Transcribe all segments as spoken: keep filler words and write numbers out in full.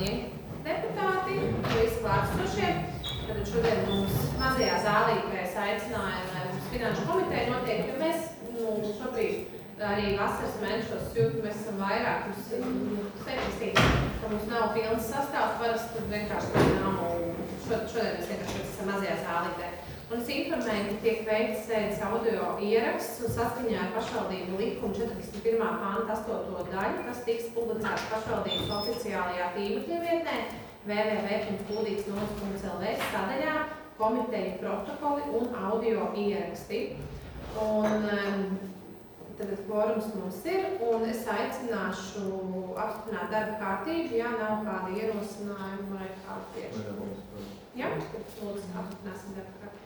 astoņi deputāti, visi klātsošie. Tad šodien mums mazajā zālītē aicinājām, lai mums finanšu komiteja notiek, jo mēs nu, šobrīd arī vasaras mēnešos jūtu, mēs esam vairāk, mums specifiski, ka mums nav pilns sastāvs, parasti tad vienkārši nav, šodien mēs vienkārši esam mazajā zālītē. Un es informēju, ka tiek veikts sēdes audio ieraksts un saskaņā ar pašvaldību likumu četrdesmit pirmā panta astoto daļu, kas tiks publicēts pašvaldības oficiālajā tīmekļa vietnē w w w punkt kūdīgs nulle punkt l v sadaļā komiteju protokoli un audio ieraksti. Un tad kvorums mums ir, un es aicināšu apstiprināt darba kārtību, ja nav kāda ierosinājuma vai kāda priekšlikuma. Jā, tad lūdzu apstiprināsim darba kārtību.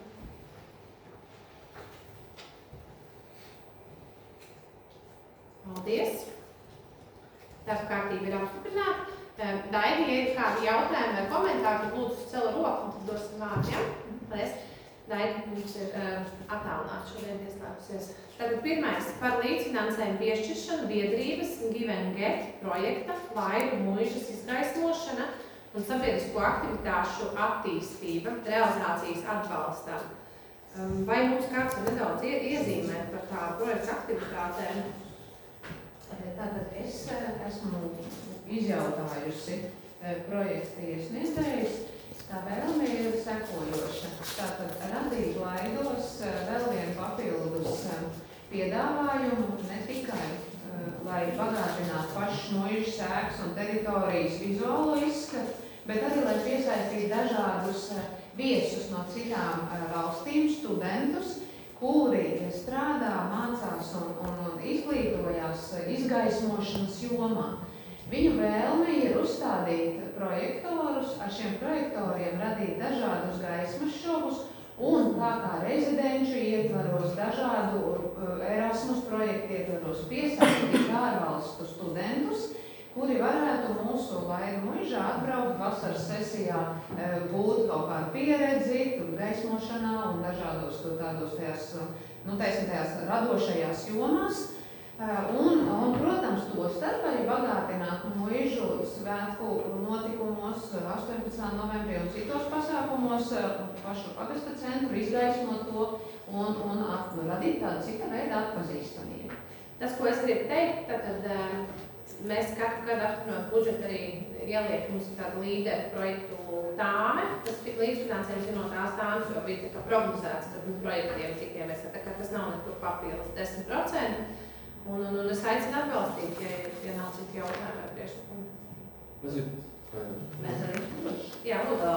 Paldies! Darba kārtība ir apstiprināta. Daigi, ja ir kādi jautājumi vai komentāri, tad lūdzu celu roku un tad dosim vārdu, ja? Paldies! Daigi, mums ir uh, attālināts šodien ieslēgusies. Tātad pirmais par līdzfinansējumu piešķiršanu biedrības Given Get projekta Vairu muižas izgaismošana un sabiedrisko aktivitāšu attīstība realizācijas atbalstām. Um, vai mums kāds var nedaudz ie, iezīmēt par tā projekta aktivitātēm? Tātad es esmu izjautājusi projekta iesniedzējus. Tā vēlme ir sekojoša. Tātad radīt Laidos vēl vienu papildus piedāvājumu, ne tikai, lai bagātinātu pašas muižas ēkas un teritorijas vizuālo izskatu, bet arī, lai piesaistītu dažādus viesus no citām valstīm, studentus, kuri strādā, mācās un, un, un izglītojās izgaismošanas jomā. Viņu vēlme ir uzstādīt projektorus, ar šiem projektoriem radīt dažādus gaismas šovus un tā kā rezidenču ietvaros, dažādu Erasmus projektu ietvaros piesaistīt ārvalstu studentus, kuri varētu mūsu Laidu muižā atbraukt vasaras sesijā, būt kaut kādu pieredzi, tur gaismošanā un dažādos tur tādos tajās, nu, teiksim, tajās radošajās jomās. Un, un, protams, to starp arī bagātināt muižu svētku notikumos astoņpadsmitā novembrī un citos pasākumos pašu pagasta centru, izgaismot to un, un at, radīt tādu cita veida atpazīstamību. Tas, ko es gribu teikt, tad mēs katru gadu apstiprinot budžetu arī ieliek mums tādu līderu projektu tāme, tas tik līdzfinansējums ir no tās tāmas, jo bija tā kā prognozēts, ka projektiem cikiem mēs, tā kā tas nav nekur papildus desmit procenti. Un, un, un es aicinu atbalstīt, ja, ja nav citu jautājumu vai priekšlikumu. Mēs ir... Mēs arī Jā, lūdzu.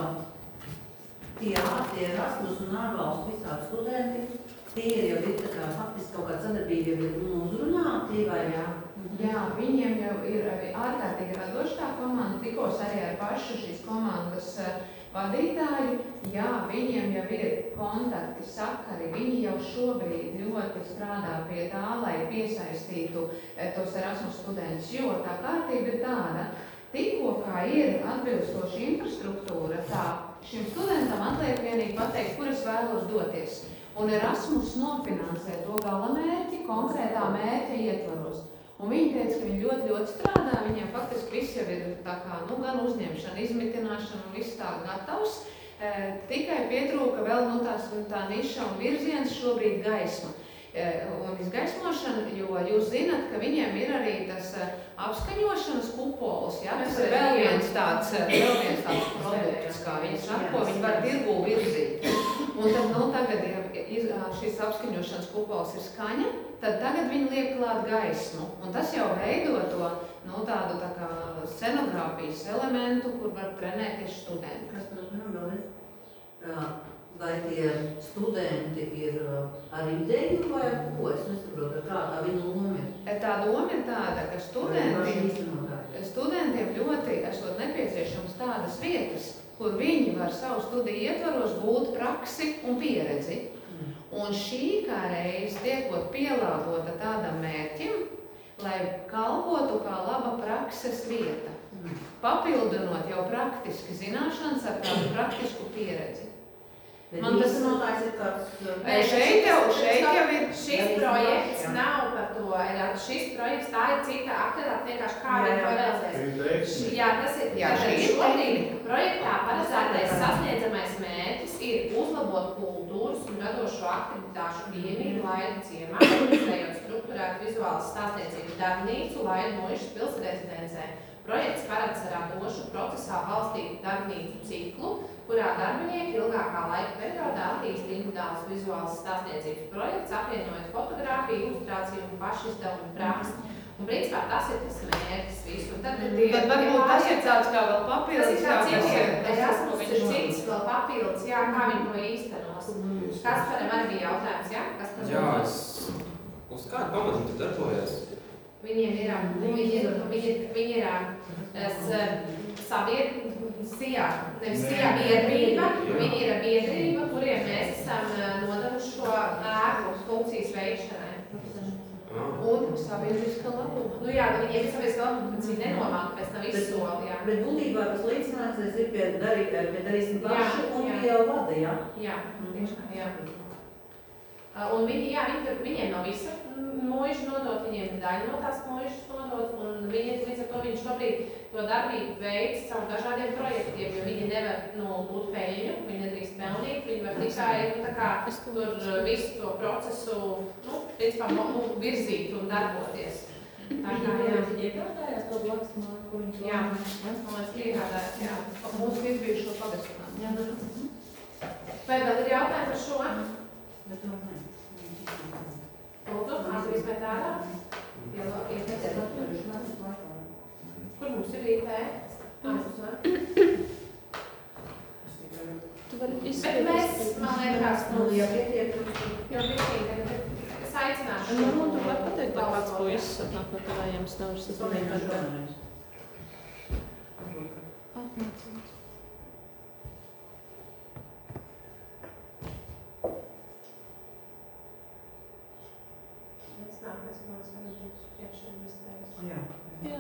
Jā, tie ir Erasmus un ārvalstu visādi studenti. Tie jau ir tā kā faktiski kaut kāda sadarbība jau ir uzrunāti vai jā? Jā, viņiem jau ir ārkārtīgi radoša tā komanda, tikos arī ar pašu šīs komandas vadītāju. Jā, viņiem jau ir kontakti, sakari, viņi jau šobrīd ļoti strādā pie tā, lai piesaistītu tos Erasmus studentus, jo tā kārtība ir tāda, tikko kā ir atbilstoša infrastruktūra, tā šim studentam atliek vienīgi pateikt, kur es vēlos doties. Un Erasmus nofinansē to galamērķi konkrētā mērķa ietvaros. Un viņi teica, ka viņi ļoti, ļoti strādā, viņiem faktiski viss jau ir tā kā, nu, gan uzņemšana, izmitināšana un viss tā gatavs. E, tikai pietrūka vēl, nu, tās, tā niša un virziens šobrīd gaisma. E, un izgaismošana, jo jūs zinat, ka viņiem ir arī tas apskaņošanas kupols, jā, tas ir vēl viens tāds, vēl viens tāds produkts, kā viņi saka, ko viņi var tirgū virzīt. Un tad, nu, tagad, ja šis apskaņošanas kupols ir skaņa, tad tagad viņi liek klāt gaismu. Un tas jau veido to, nu, tādu tā kā scenogrāfijas elementu, kur var trenēties studenti. Kas par vēl ir? Vai tie studenti ir ar ideju vai ko? Es nesaprotu, kā tā viņa loma ir. Tā doma ir tāda, ka studentiem, studentiem ļoti esot nepieciešams tādas vietas, kur viņi var savu studiju ietvaros gūt praksi un pieredzi. Mm. Un šī kā reiz tiekot pielāgota tādam mērķim, lai kalpotu kā laba prakses vieta, mm. papildinot jau praktiski zināšanas ar tādu praktisku pieredzi. Man tas notājs ir kāds... Šeit jau, šeit jau ir... Šis projekts nav par to, šis projekts, tā ir cita aktivitāte, vienkārši kā viņi to realizēs. Jā, tas ir, jā, šodien projektā paredzētais sasniedzamais mērķis ir uzlabot kultūras un radošo aktivitāšu pieejamību Laidu ciemā, uzlējot strukturēt vizuālas stāstniecības darbnīcu Laidu Moišas pils rezidencē. Projekts paredz radošu procesā balstītu darbnīcu ciklu, kurā darbinieki ilgākā laika periodā attīst individuāls vizuāls stāstniecības projekts, apvienojot fotogrāfiju, ilustrāciju un pašizdevumu praksi. Un principā tas ir tas mērķis visu. Un tad, tie, tad varbūt tas ir tāds kā vēl papildus. Tas ir kā citiem. Erasmus ir cits vēl papildus, jā, kā viņi to īstenos. Kasparam arī bija jautājums, jā? Kasparam jā, es uz kādu pamatu tu darbojies? Viņiem ir, viņi ir, viņi ir, viņi ir sabied, sijā, nevis sijā biedrība, viņi ir biedrība, kuriem mēs esam nodevuši šo ēku funkcijas veikšanai. Un sabiedriska labuma. Nu jā, viņiem ir sabiedriska labuma, bet viņi nenomāka pēc tam visu soli, jā. Bet būtībā tas līdzināsies ir pie, darī, pie darīsim paši un pie jau vada, jā? Jā, tieši tā, jā. Un viņi, jā, viņi, viņiem nav visa mūža nodot, viņiem ir daļa no tās mūžas nodot, un viņi, līdz ar to viņi šobrīd to darbību veids caur dažādiem projektiem, jo viņi nevar, nu, būt peļņu, viņi nedrīkst pelnīt, viņi var tikai, nu, tā kā, tur visu to procesu, nu, principā, nu, virzīt un darboties. Tā kā, jā. Viņi iegādājās to blakus māju, ko viņi jā, man liekas, iegādājās, jā. Mūsu izbijušo pagastu. Jā, vai vēl ir jautājumi par šo? Bet vēl ne. Lūdzu, Andrijs vai tādā? Kur mums ir I T? Bet mēs, man liekas, mums jau pietiek, jo pietiek, es aicināšu. Nu, tu var pateikt, lai kāds puisis atnāk no tavējiem, es nevaru sazvanīt ar to. Atnācams. Jā.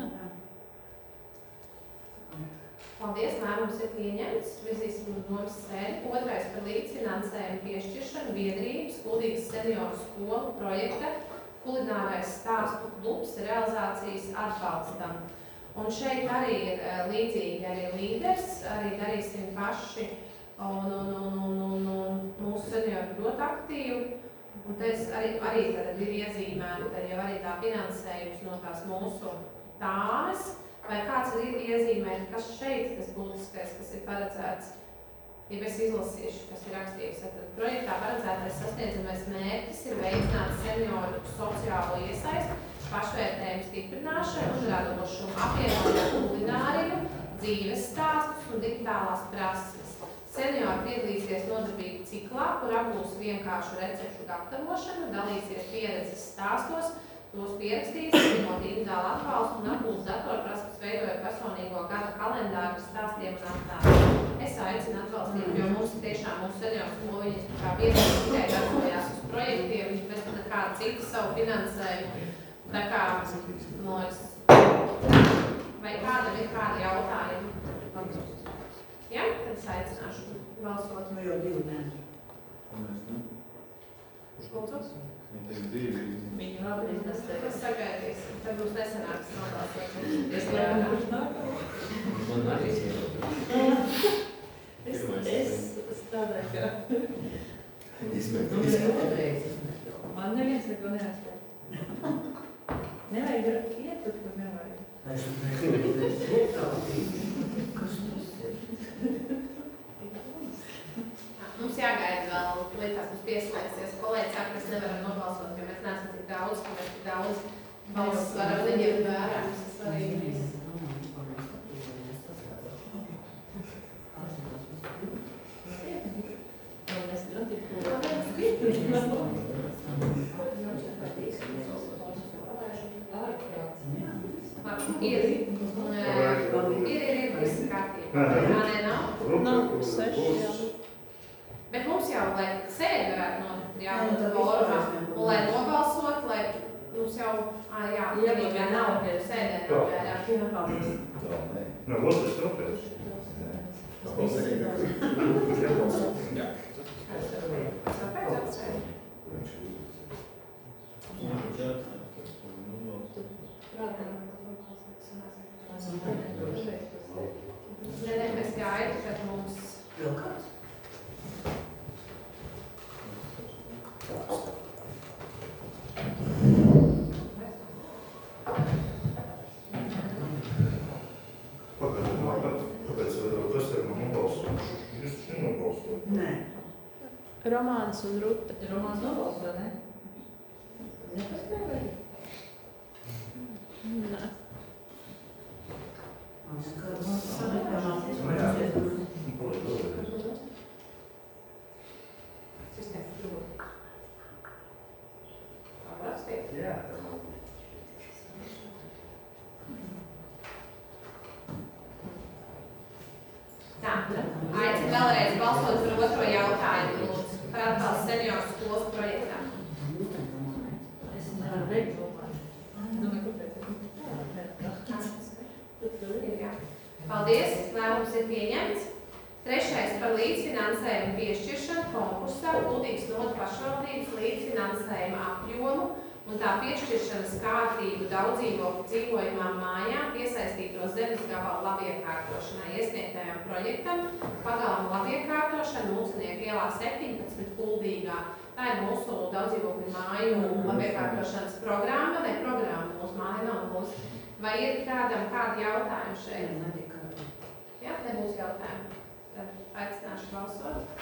Paldies, lēmums ir pieņemts. Virzīsim uz nomas sēdi. Otrais par līdzfinansējumu piešķiršanu biedrības Kuldīgas senioru skolu projekta kulinārais stāstu klubs realizācijas atbalstam. Un šeit arī ir līdzīgi arī līderis, arī darīsim paši un, un, un, un, un, un mūsu seniori ļoti aktīvi. Un tas arī, arī tad ir iezīmēta jau arī tā finansējums no tās mūsu tāmes, vai kāds ir iezīmēt, kas šeit tas būtiskais, kas ir paredzēts, ja es izlasīšu, kas ir rakstīts. Tad projektā paredzētais sasniedzamais mērķis ir veicināt senioru sociālo iesaisti, pašvērtējumu stiprināšanu un radošumu, apvienojot kulināriju, dzīves stāstus un digitālās prasmes. Seniori piedalīsies nodarbību ciklā, kur apgūs vienkāršu recepšu gatavošanu, dalīsies pieredzes stāstos, tos pierakstīs, ņemot individuālu atbalstu un apgūs datorprasmes, veidojot personīgo gada kalendāru stāstiem un attēliem. Es aicinu atbalstīt, jo mums tiešām mūsu seniori skoliņas kā biedrības tikai darbojās uz projektiem, bez nekāda cita savu finansējumu. Tā kā, liekas, vai kādam ir kādi jautājumi? Jā, tad es aicināšu balsot. Nu jau divi mēneši. Lūdzu? Viņi labi tas tev. Es sagaidīsim, tad būs nesanāks nobalsot. Es lēmu, kurš nākamā. Man arī Es, es strādāju kā. izmēr. Man neviens neko neatstāja. Nevajag iet, tur, kur nevajag. Es Kas tas ir? Mums jāgaida vēl, lietās mums pieslēgsies. Kolēģi saka, ka mēs nevaram nobalsot, jo mēs neesam tik daudz, ka mēs tik daudz balsas varam neņemt vērā. Mums ir svarīgi. Ir, ir, ir, ir, visi kārtībā. Jā, nē, nav? Nav, seši, jā. Bet mums jau, lai sēdi varētu notikt, jābūt formā, un lai nobalsot, lai mums jau, ā, jā, vienīgā nav sēdē nav, jā, jā. No, otrs tāpēc. Nē, nē, mēs gaidu, kad mums... Vēl kāds? Kāpēc kas ir man nobalsojuši? Jūs taču nenobalsojat? Nē. Romāns un Ruta. Romāns nobalso, ne? Nepaspēlēji? Nē. Sistēmas kļūda. Tā var rakstīt? Jā. Tā, aicinu vēlreiz balsot par otro jautājumu, lūdzu, par atbalstu senioru skolas projektām. Paldies, lēmums ir pieņemts. Trešais par līdzfinansējumu piešķiršanu konkursā Kuldīgas novads pašvaldības līdzfinansējuma apjomu un tā piešķiršanas kārtību daudzdzīvokļu dzīvojamām mājām piesaistīto zemes gabalu labiekārtošanai iesniegtajam projektam pagalma labiekārtošana Mulcinieku ielā septiņpadsmit Kuldīgā. Tā ir mūsu daudzdzīvokļu māju labiekārtošanas programma, ne programma, mūsu māja nav mūsu. Vai ir kādam kādi jautājumi šeit? Jā, nebūs jautājumi. Tad aicināšu balsot.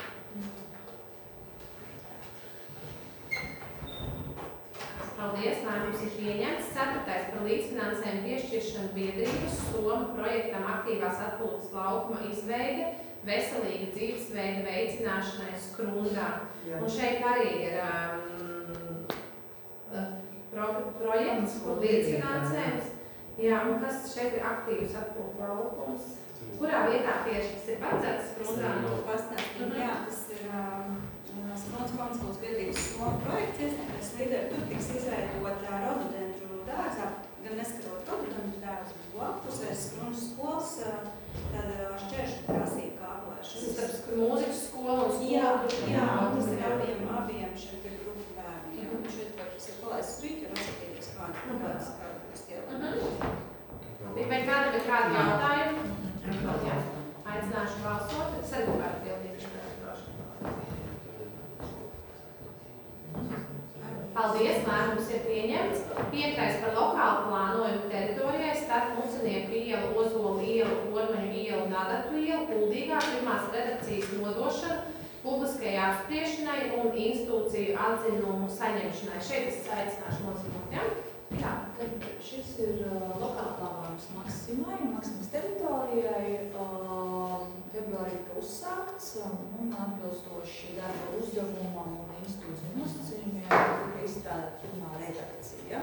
Paldies, lēmums ir pieņemts. Ceturtais par līdzfinansējumu piešķiršanu biedrības Soma projektam aktīvās atpūtas laukuma izveide veselīga dzīvesveida veicināšanai Skrundā. Un šeit arī ir um, pro, projekts, kur līdzfinansējums. Jā, un kas šeit ir aktīvs atpūtas laukums? Kurā vietā tieši tas ir paredzēts Skrundā? Pastāstīt, jā, tas ir um, Skrunas konsulas biedrības Soma projekts iesniegtais līderi. Tur tiks izveidota rododendru dārzā, gan neskarot rododendru dārzu blakus, Skrunas skolas, tad šķēršu prasību kāplēšanas. Tas ir starp mūzikas skolu un skolu? Jā, jā, tas ir abiem, abiem šeit ir grupu bērni. Jā, un šeit var, tas ir palaists rīt, jo atsatīties kādu, kādas, kādas tielā. Vai kādam ir kādi jautājumi? Jā. Aicināšu balsot, tad sargumētu pildīšu droši. Paldies, lēmums ir pieņemts. Piektais par lokālu plānojumu teritorijai starp Mulcinieku ielu, Ozolu ielu, Ormaņu ielu un Adatu ielu Kuldīgā pirmās redakcijas nodošanu publiskajai apspriešanai un institūciju atzinumu saņemšanai. Šeit es aicināšu nozīmot, jā? Jā, tad šis ir uh, lokāla plānojums Maksimai, Maksimas teritorijai. Uh, februārī tika uzsākts um, un atbilstoši darba uzdevumam un institūciju nosacījumiem tika izstrādāta pirmā redakcija.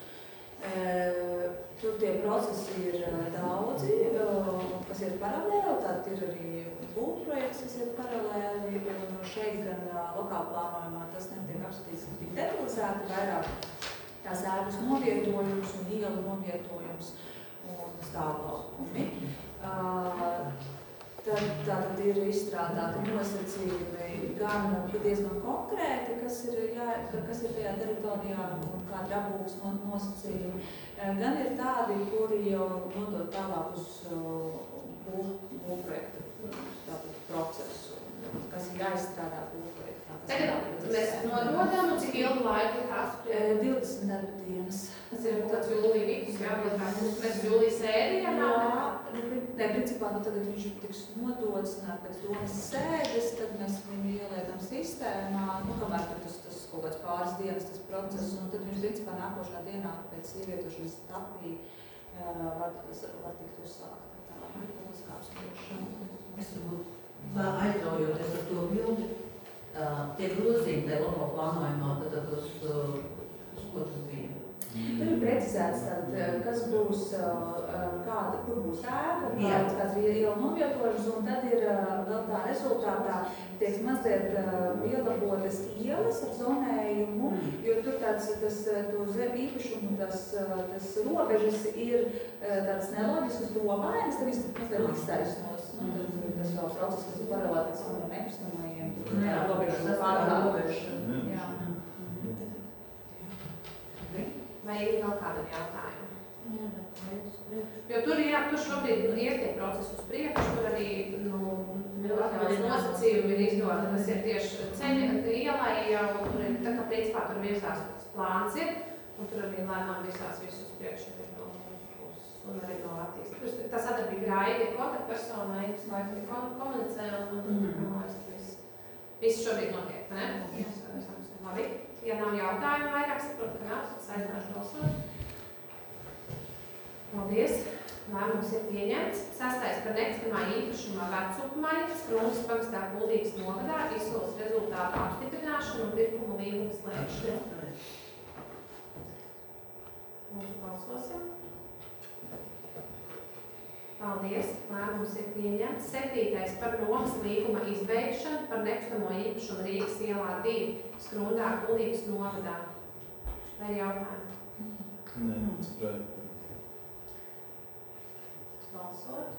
Uh, tur tie procesi ir uh, daudzi, uh, kas ir paralēli, tātad ir arī būvprojekts, kas ir paralēli, un šeit gan uh, lokāla plānojumā tas netiek apskatīts tik detalizēti, vairāk tās ēkas novietojums un ielu novietojums un stāvlaukumi. Uh, tad, tad ir izstrādāti nosacījumi gan diezgan konkrēti, kas ir, jā, kas ir tajā teritorijā un kādi apbūves nosacījumi, gan ir tādi, kuri jau nodod tālāk uz būvprojektu procesu, kas ir jāizstrādā būvprojektu. Tagad mēs nododam, un cik ilgu laiku ir apspriest? divdesmit darba dienas. Tas ir tāds jūlija vidus, jā, mēs jūlija sēdījā nav? Jā, ne, principā, nu tagad viņš tiks nodots pēc domas sēdes, tad mēs viņu ieliekam sistēmā, nu, kamēr tur tas, tas kaut kāds pāris dienas tas process, un tad viņš principā nākošā dienā pēc ievietošanas tapī uh, var, var tikt uzsākt. Tā ir publiskā apspriešana. Es varbūt aizraujoties ar to bildi, uh, tie grozījumi tajā lokālā plānojumā, tad uz, uh, uz ko tas bija? Tur ir precizēts, tad, kas būs, kāda, kur būs ēka, kāds, kāds ir iela novietojums, un tad ir vēl tā rezultātā tiek mazliet pielabotas ielas ar zonējumu, jo tur tāds, tas, to zem īpašumu, tas, tas robežas ir tāds neloģiskas domainas, tad viss mazliet iztaisnos, nu, tad tas vēl process, kas ir paralēli samiem nekustamajiem. Jā, robežu tas pārkāpumi. ir Jā. Vai ir vēl kādam jautājumu? Jo tur, jā, tur šobrīd nu, ir tie procesi uz priekšu, tur arī nu, atļaujas nosacījumi ir izdoti, tas ir tieši ceļa ielai jau, tur ir tā kā principā tur virzās tas plāns ir, un tur arī lēnām visās visus uz priekšu ir no mūsu puses, un arī no attīstības. Tā sadarbība Raida ir kontaktpersonai, kas laikam ir komunicē, un, un, un, un viss, viss šobrīd notiek, ne? Labi, ja nav jautājumu vairāk, saprotu, ka nav, tad aicināšu balsot. Paldies! Lēmums ir pieņemts. Sastais par nekustamā īpašumā vecupmaiņas Krūmas pagastā Kuldīgas novadā izsoles rezultātu apstiprināšanu un pirkuma līguma slēgšanu. Lūdzu, balsosim. Paldies! Lēmums ir pieņemts. Septītais par nomas līguma izbeigšanu par nekustamo īpašumu Rīgas ielā divi Skrundā Kuldīgas novadā. Vai ir jautājumi? Nē, tas prāt. Balsot.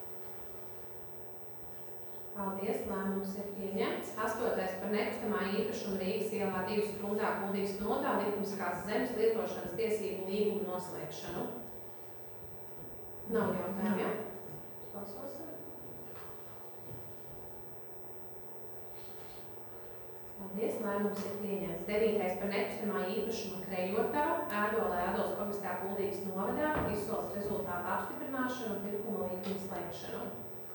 Paldies, lēmums ir pieņemts. Astotais par nekustamā īpašuma Rīgas ielā divi Skrundā Kuldīgas novadā likumiskās zemes lietošanas tiesību līgumu noslēgšanu. Nav jautājumu, jā? Balsosim. Paldies, lēmums ir pieņemts. Devītais par nekustamā īpašuma Krejotava, Ēdolē Ēdoles pagastā Kuldīgas novadā, izsoles rezultātu apstiprināšanu un pirkuma līguma slēgšanu.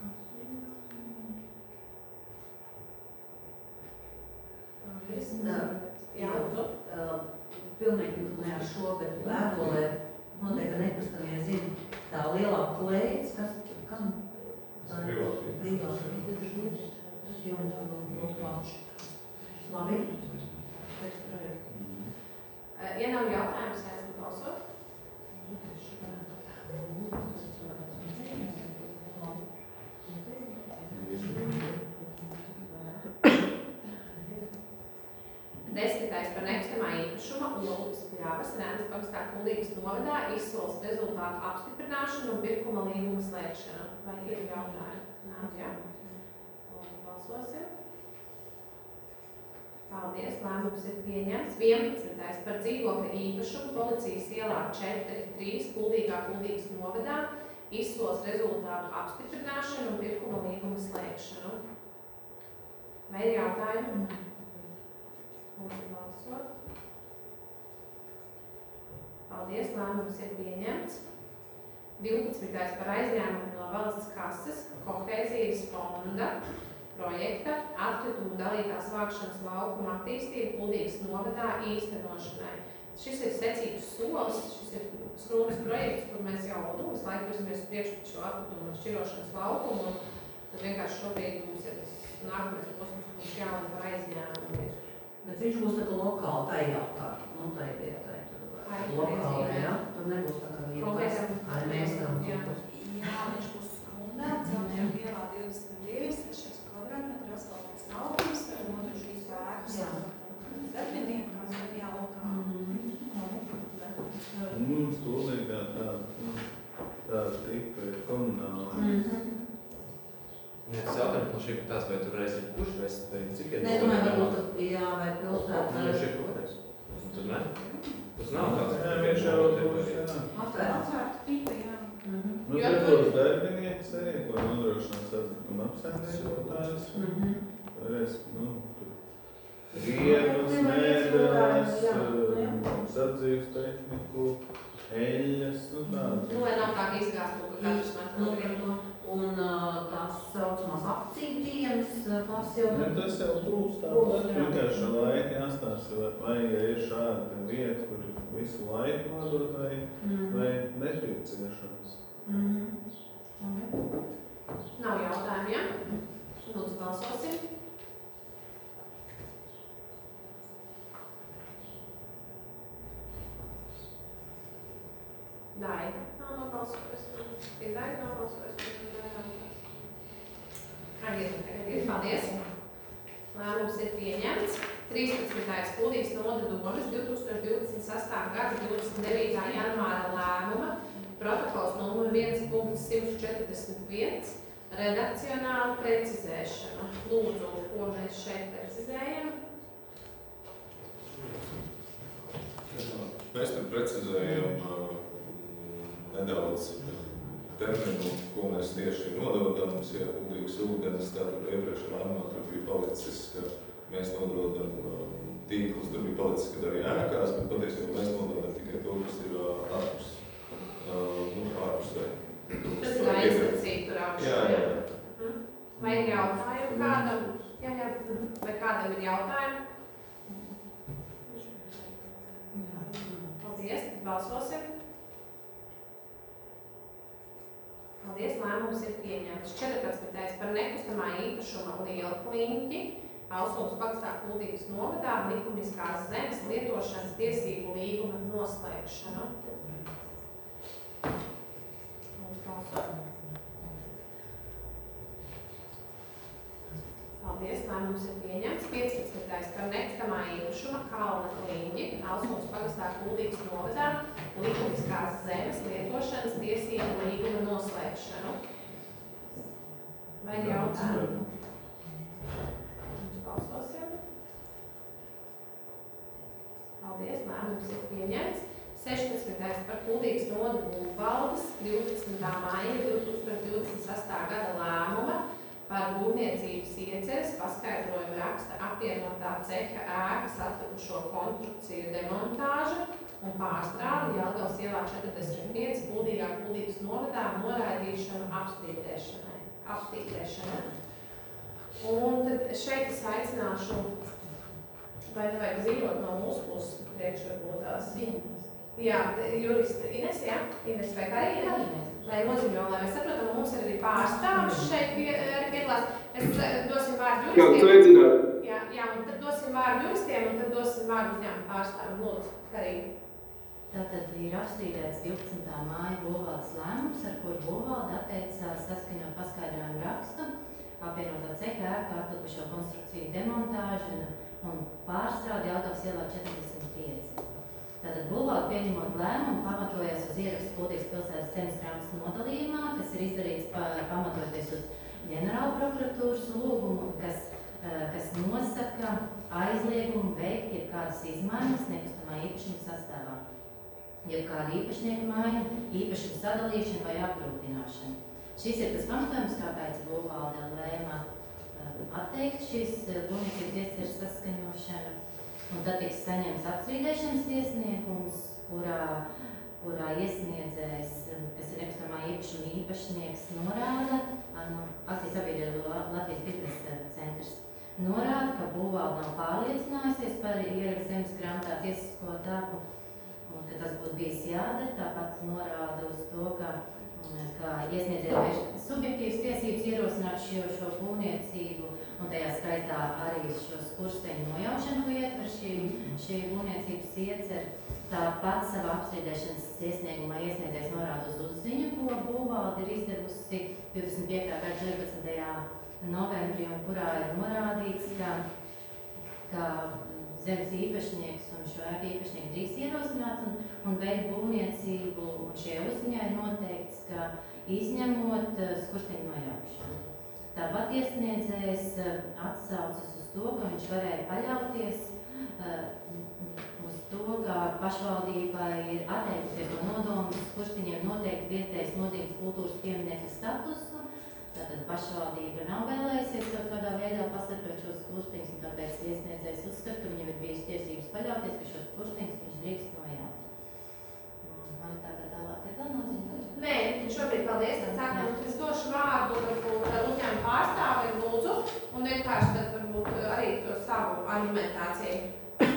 Paldies. Jā, lūdzu. Pilnīgi ne ar šo, bet Ēdolē noteikti nekustamie zina tā lielā klēts, kas kam? Privāti. Privāti. Tas jums lūk. Labi. Ja nav jautājums, aicinu balsot. Desmitais par nekustamā īpašuma Ulrika Pļavas Rēnas pagastā Kuldīgas novadā izsoles rezultātu apstiprināšanu un pirkuma līguma slēgšanu. Vai ir jautājumi? Nav, jā. Balsosim. Paldies, lēmums ir pieņemts. vienpadsmitais par dzīvokļa īpašumu Policijas ielā četri trīs Kuldīgā Kuldīgas novadā izsoles rezultātu apstiprināšanu un pirkuma līguma slēgšanu. Vai ir jautājumi? Lūdzu balsot. Paldies, lēmums ir pieņemts. divpadsmitais par aizņēmumu no valsts kases kohēzijas fonda projekta atkritumu dalītās vākšanas laukuma attīstību Kuldīgas novadā īstenošanai. Šis ir secīgs solis, šis ir skrūmas projekts, kur mēs jau visu laiku virzamies priekšu par šo atkritumu šķirošanas laukumu, un tad vienkārši šobrīd mums ir tas nākamais posms, kurš jālem par aizņēmumu. Bet viņš būs tā kā lokāli tajā kā, nu tai vietai. Lokāli, jā? Tur nebūs tā kā vietās. Arī mēs tam citus. Jā, viņš būs Skrundā, celtiem ielā divdesmit divi, sešas kvadrātmetri, asfaltīts laukums, ar otru šīs ēkas. Jā. Darbiniekās, bet jā, lokāli. Mums Kuldīgā tā, tā tipa ir komunāla. Nē, tas jautājums no šī tās, vai tur reiz ir puši, vai cik ir? Nē, domāju, varbūt, jā, vai pilsētā. Man jau šeit kādreiz. Tur ne? Tas nav tāds, Jā, ka viņš jau būs, jā. Atvērta tipa, jā. Nu, tur būs darbinieks arī, ko nodrošinās atkrituma apsaimniekotājs. Reiz, nu, tur riebas, mēdās, sadzīves tehniku, eļļas, nu tādas. Nu, lai nav tā, ka izgāstu, ka katrs met no vienu. Un uh, tās saucamās akciju dienas, tās jau... Ne, tas jau būs tāpat, vienkārši laika jāstāsta, vai, vai ja ir šāda vieta, kur visu laiku nodotāji, mm. vai nepieciešams. Mm. Nav jautājumu, jā? Lūdzu, balsosim. Daiga nav nobalsojis. Ir Daiga nobalsojis. Aiziet, tagad ir. Paldies. Lēmums ir pieņemts. trīspadsmitais Kuldīgas novada domes divtūkstoš divdesmit sestā gada divdesmit devītā janvāra lēmuma protokols numur viens punkts simt četrdesmit viens redakcionālu precizēšanu. Lūdzu, ko mēs šeit precizējam? Mēs tur precizējam uh, nedaudz terminu, ko mēs tieši nododam, ja kuldīgs ūdens, tātad iepriekš lēmumā tur bija palicis, ka mēs nododam uh, tīklus, tur bija palicis, kad arī ēkās, bet patiesībā mēs nododam tikai to, kas ir uh, ārpus, uh, nu, ārpusē. Tas ir aizsacīt tur augšā. Jā, jā, jā. Vai ir jautājumi kādam? Jā, jā. Vai kādam ir jautājumi? Paldies, tad balsosim. Paldies, lēmums ir pieņemts. četrpadsmitais par nekustamā īpašuma lielkliņķi Alsūnas pagastā Kuldīgas novadā likumiskās zemes lietošanas tiesību līguma noslēgšanu. Paldies, lēmums ir pieņemts. piecpadsmitais par nekustamā īpašuma Kalna kliņģi Alsūnas pagastā Kuldīgas novadā likumiskās zemes lietošanas tiesību līguma noslēgšanu. Vai ir jautājumi? Balsosim. Paldies, lēmums ir pieņemts. sešpadsmitais par Kuldīgas novada būvvaldes divpadsmitā maija divtūkstoš divdesmit sestā gada lēmuma par būvniecības ieceres paskaidrojumu raksta apvienotā ceha ēkas atlikušo konstrukciju demontāža un pārstrādi Jelgavas ielā četrdesmit pieci Kuldīgā Kuldīgas novadā noraidīšanu apstrīdēšanai. apstrīdēšanai. Un tad šeit es aicināšu, vai nevajag zīmot no mūsu puses priekš varbūt tās. Jā, jurista Ines, jā? Ines vai arī Ines? Lai noziņo, lai mēs saprotam, mums ir arī pārstāvis šeit piedalās. Mēs dosim vārdu juristiem. Jā, sveicināt. Jā, jā, un tad dosim vārdu juristiem, un tad dosim vārdu uzņēmumu pārstāvim. Lūdzu, Karina. Tātad ir apstrīdēts divpadsmitā māja būvvaldes lēmums, ar kuru būvvalde atteicās saskaņot paskaidrojumu rakstu, apvienotā ceha ēku atlikušo konstrukciju demontāžu un pārstrādi Jelgavas ielā četrdesmit pieci. Tātad būvvalde pieņemot lēmumu pamatojas uz ierakstu Kuldīgas pilsētas zemes grāmatas nodalījumā, kas ir izdarīts par, pamatoties uz ģenerāla prokuratūras lūgumu, kas, kas nosaka aizliegumu veikt jebkādas izmaiņas nekustamā īpašuma sastāvā. Jebkāda īpašnieka maiņa, īpašuma sadalīšana vai apgrūtināšana. Šis ir tas pamatojums, kāpēc būvvalde lēma atteikt šīs būvniecības ieceres saskaņošanu. Un tad tiks saņemts apstrīdēšanas iesniegums, kurā, kurā iesniedzējs, kas ir nekustamā īpašuma īpašnieks, norāda, no, akcijas sabiedrība Latvijas biznesa centrs, norāda, ka būvvalde nav pārliecinājusies par ierakstu zemes grāmatā tiesisko dabu, un ka tas būtu bijis jādara. Tāpat norāda uz to, ka, ka iesniedzējiem ir subjektīvas tiesības ierosināt šo, šo būvniecību, un tajā skaitā arī šo skursteņu nojaušanu, ko ietver šī, šī būvniecības iecer. Tāpat savā apstrīdēšanas iesniegumā iesniedzējs norāda uz uzziņu, ko būvvalde ir izdevusi divdesmit piektā gada četrpadsmitajā novembrī, un kurā ir norādīts, ka, ka zemes īpašnieks un šo ēku īpašnieku drīkst ierosināt un, un veikt būvniecību, un šie uzziņā ir noteikts, ka izņemot skursteņu nojaušanu. Tāpat iesniedzējs atsaucas uz to, ka viņš varēja paļauties uz to, ka pašvaldībai ir atteikusies no nodomas skursteņiem noteikti vietējas nozīmes kultūras pieminekļa statusu. Tātad pašvaldība nav vēlējusies kaut kādā veidā pasargāt šos skursteņus, un tāpēc iesniedzējs uzskata, ka viņam ir bijis tiesības paļauties, ka šos skursteņus viņš drīkst nojaut. Man tagad tālāk ir vēl nozīme? Nē, šobrīd paldies. Sākam, es došu vārdu uzņēmumu pārstāvim, lūdzu, un vienkārši tad varbūt arī to savu argumentāciju.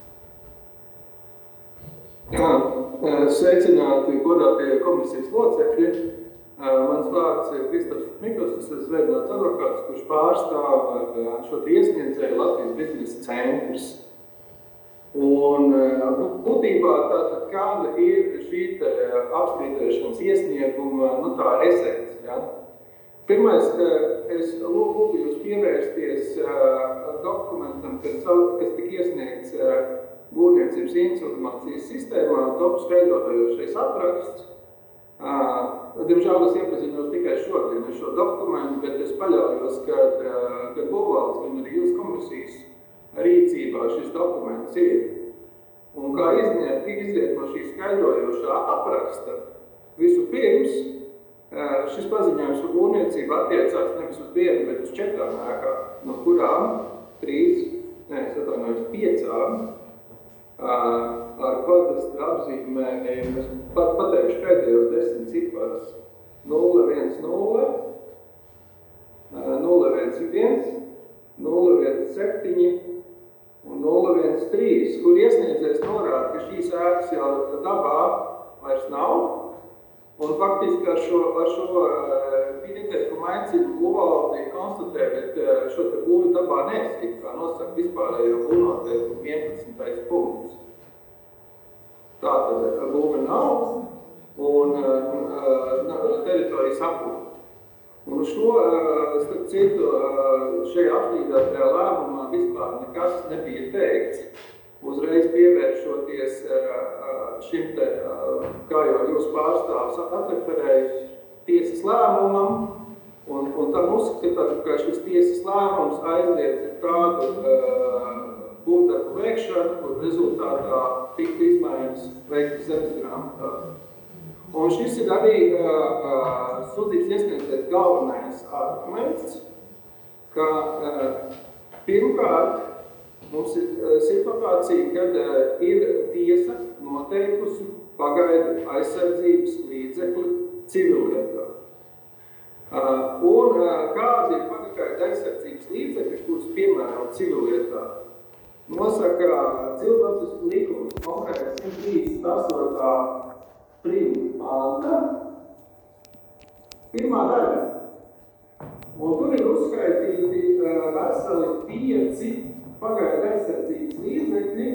Jā, sveicināti godātie komisijas locekļi. Mans vārds ir Kristaps Mikls, es esmu zvērnāts advokāts, kurš pārstāv šo iesniedzēju Latvijas biznesa centrs. Un būtībā tātad kāda ir šī apstrīdēšanas iesnieguma, nu tā esence, ja? Pirmais, es lūgtu jūs pievērsties dokumentam, kas, kas tika iesniegts būvniecības informācijas sistēmā, dops veidojošais apraksts, Diemžēl es iepazinos tikai šodien ar šo dokumentu, bet es paļaujos, kad, kad Bovalds un arī jūs komisijas rīcībā šis dokuments ir. Un kā izniet, izriet no šī skaidrojošā apraksta, visu pirms šis paziņojums par būvniecību attiecās nevis uz vienu, bet uz četrām ēkām, no kurām trīs, ne, es atvainojos, piecām ar kvadrastra apzīmēm, es pat pateikšu pēdējos desmit ciparus, nulle viens nulle, nulle viens viens, nulle viens septiņi un nulle viens trīs, kur iesniedzējs norāda, ka šīs ēkas jau dabā vairs nav, un faktiski ar šo, ar šo pieteikumu aicinu būvvaldi konstatēt, ka šo te būvi dabā neesīt, kā nosaka vispārējo būvnoteikumu vienpadsmitais punkts. Tātad būve nav un uh, teritorijas apgūta. Un šo, uh, starp citu, uh, šajā apstrīdētajā lēmumā vispār nekas nebija teikts. Uzreiz pievēršoties šim te, kā jau jūs pārstāvs atreferēja, tiesas lēmumam, un, un tam uzskatāt, ka šis tiesas lēmums aizliedz kādu uh, būvdarbu veikšanu, kur rezultātā tiktu izmaiņas veikti zemes grāmatā. Un šis ir arī uh, sūdzības iesniedzēt galvenais arguments, ka uh, pirmkārt, mums ir situācija, kad uh, ir tiesa noteikusi pagaidu aizsardzības līdzekli civillietā. Uh, un uh, kādi ir pagaidu aizsardzības līdzekļi, kurus piemēro civillietā? Nosaka cilvēks likums, konkrēti simt trīsdesmit astotā prima panta, pirmā daļa. Un tur ir uzskaitīti uh, veseli pieci pagaidu aizsardzības līdzekļi,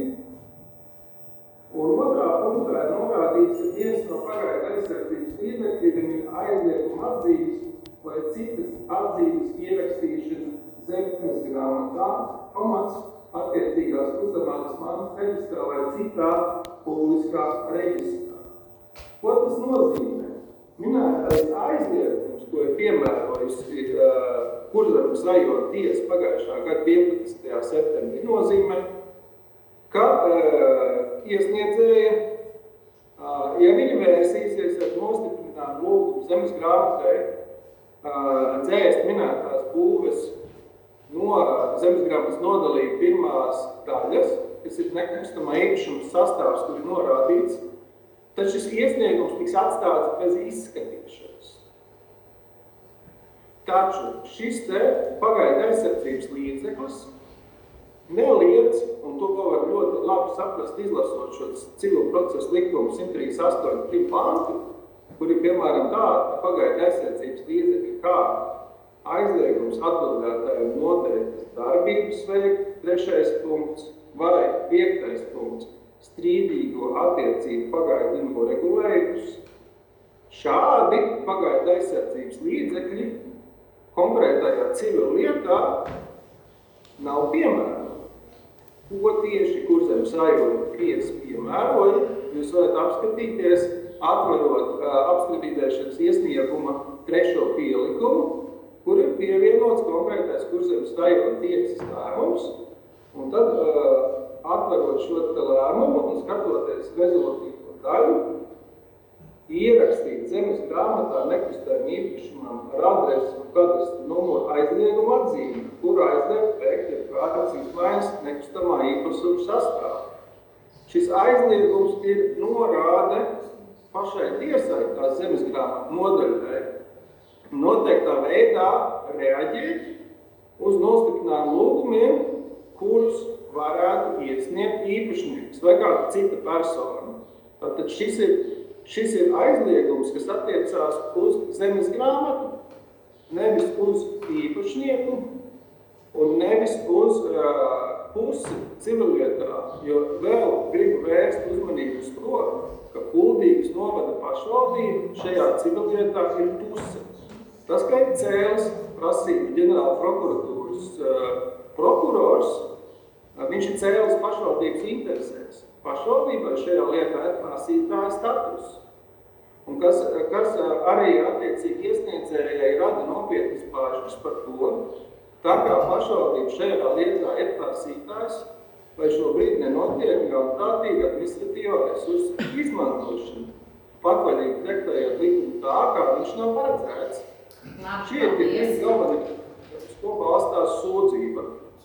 un otrā punktā ir norādīts, ka viens no pagaidu aizsardzības līdzekļiem ir aizlieguma atzīmes vai citas atzīmes ierakstīšana zemes grāmatā, komats, attiecīgās kustamātas mantas reģistrā vai citā publiskā reģistrā. Ko tas nozīmē? Minētais aizliegums, ko ir piemērojusi uh, Kurzemes rajona tiesa pagājušā gada vienpadsmitajā septembrī, nozīmē, ka uh, iesniedzēja, uh, ja viņi vērsīsies ar nostiprinātu lūgumu zemes grāmatai uh, dzēst minētās būves no zemes grāmatas nodalīja pirmās daļas, kas ir nekustamā īpašuma sastāvs, kur ir norādīts, tad šis iesniegums tiks atstāts bez izskatīšanas. Taču šis te pagaidu aizsardzības līdzeklis neliedz, un to var ļoti labi saprast, izlasot šo civil procesu likumu simt trīsdesmit astoņi prima pantu, kur ir piemēram tāda pagaidu aizsardzības līdzekļi kā aizliegums atbildētājiem noteiktas darbības veikt, trešais punkts, vai piektais punkts, strīdīgo attiecību pagaidu noregulējums. Šādi pagaidu aizsardzības līdzekļi konkrētajā civil lietā nav piemēroti. Ko tieši Kurzemes rajona tiesa piemēroja, jūs varat apskatīties, atverot uh, apstrīdēšanas iesnieguma trešo pielikumu, kur ir pievienots konkrētais Kurzemes rajona tiesas lēmums, un tad uh, atverot šo lēmumu un skatoties rezolūtīvo daļu, ierakstīt zemes grāmatā nekustējuma īpašumam ar adresi un kadastru numuru aizlieguma atzīmi, kuru aizliegt veikt ir kādas izmaiņas nekustamā īpašuma sastāvā. Šis aizliegums ir norāde pašai tiesai, tās zemes grāmatu nodaļai, noteiktā veidā reaģēt uz nostiprinājumu lūgumiem, kurus varētu iesniegt īpašnieks vai kāda cita persona. Tātad šis ir, šis ir aizliegums, kas attiecās uz zemes grāmatu, nevis uz īpašnieku un nevis uz uh, pusi civillietā, jo vēl gribu vērst uzmanību uz to, ka Kuldīgas novada pašvaldība šajā civillietā ir puse. Tas, ka ir cēlis prasību ģenerāla prokuratūras uh, prokurors, viņš ir cēlis pašvaldības interesēs. Pašvaldībai šajā lietā ir prasītāja status. un kas, kas arī attiecīgi iesniedzējai rada nopietnas bāžas par to, tā kā pašvaldība šajā lietā ir prasītājs, vai šobrīd nenotiek ļaunprātīga administratīvā resursa izmantošana, patvaļīgi traktējot likumu tā, kā viņš nav paredzēts. Šie ir tie galvenie, uz ko balstās sūdzība.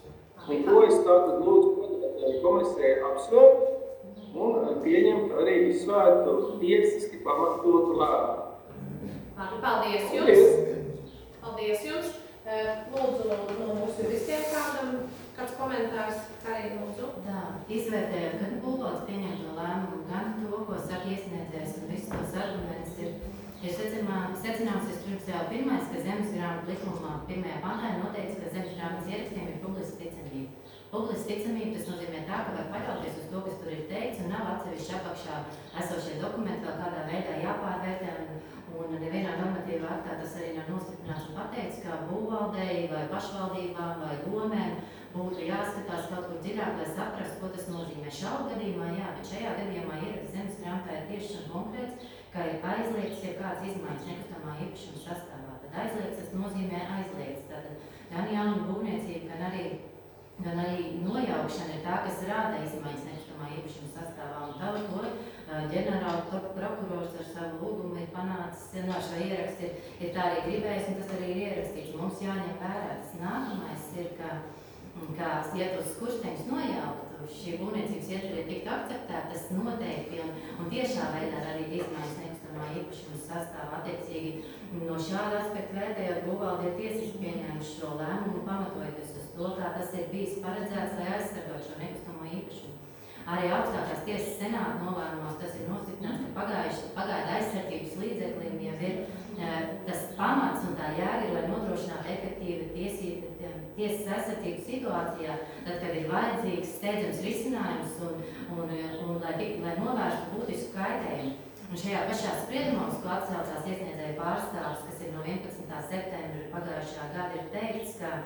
Un to es tātad lūdzu komisijai apsvērt un pieņemt arī izsvērtu tiesiski pamatotu lēmumu. Labi, paldies jums. Paldies jums. Lūdzu, no mūsu juristiem kādam kāds komentārs, kā arī lūdzu. Tā, izvērtējot gan būvvaldes pieņemto lēmumu, gan to, ko saka iesniedzējs un visus tos argumentus ir, ir secināms vispirms jau pirmais, ka zemesgrāmatu likumā pirmajā pantā ir noteikts, ka zemesgrāmatas ierakstiem ir publiska ticamība. Publiska ticamība tas nozīmē tā, ka var paļauties uz to, kas tur ir teikts, un nav atsevišķi apakšā esošie dokumenti vēl kādā veidā jāpārvērtē, un, un nevienā normatīvā aktā tas arī nav nostiprināts un pateikts, ka būvvaldei vai pašvaldībām vai domēm būtu jāskatās kaut kur dziļāk, lai saprastu, ko tas nozīmē. Šādu gadījumā, jā, bet šajā gadījumā ieraksts zemesgrāmatā ir tieši un konkrēts, ka ir aizliegts, ja kāds izmaiņas nekustamā īpašuma sastāvā. Tad aizliegts, tas nozīmē aizliegts. Tātad gan jauna būvniecība, gan arī, gan arī nojaukšana ir tā, kas rāda izmaiņas nekustamā īpašuma sastāvā. Un tā to ģenerāla prokurors ar savu lūgumu ir panācis, no šo ierakstu ir, ir tā arī gribējis, un tas arī ir ierakstīts. Mums jāņem vērā. Tas nākamais ir, ka kā ja tos skursteņus nojauktu, šī būvniecības ietveri tiktu akceptēta, tas noteikti un, un tiešā veidā arī izmaiņas nekustamā īpašuma sastāvā. Attiecīgi no šāda aspekta vērtējot, būvvalde ir tiesiski pieņēmuši šo lēmumu, pamatojoties uz to, kā tas ir bijis paredzēts, lai aizsargātu šo nekustamo īpašumu. Arī augstākās tiesas senāta nolēmumos tas ir nostiprināts, ka pagaida aizsardzības līdzeklim jau ir e, tas pamats un tā jēga ir, lai nodrošinātu efektīvu tiesību, tiesas aizsardzību situācijā, tad, kad ir vajadzīgs steidzams risinājums un, un, un lai, lai novērstu būtisku kaitējumu. Un šajā pašā spriedumā, uz ko atsaucās iesniedzēja pārstāvis, kas ir no vienpadsmitā septembra pagājušajā gada, ir teikts, ka,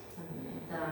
tā,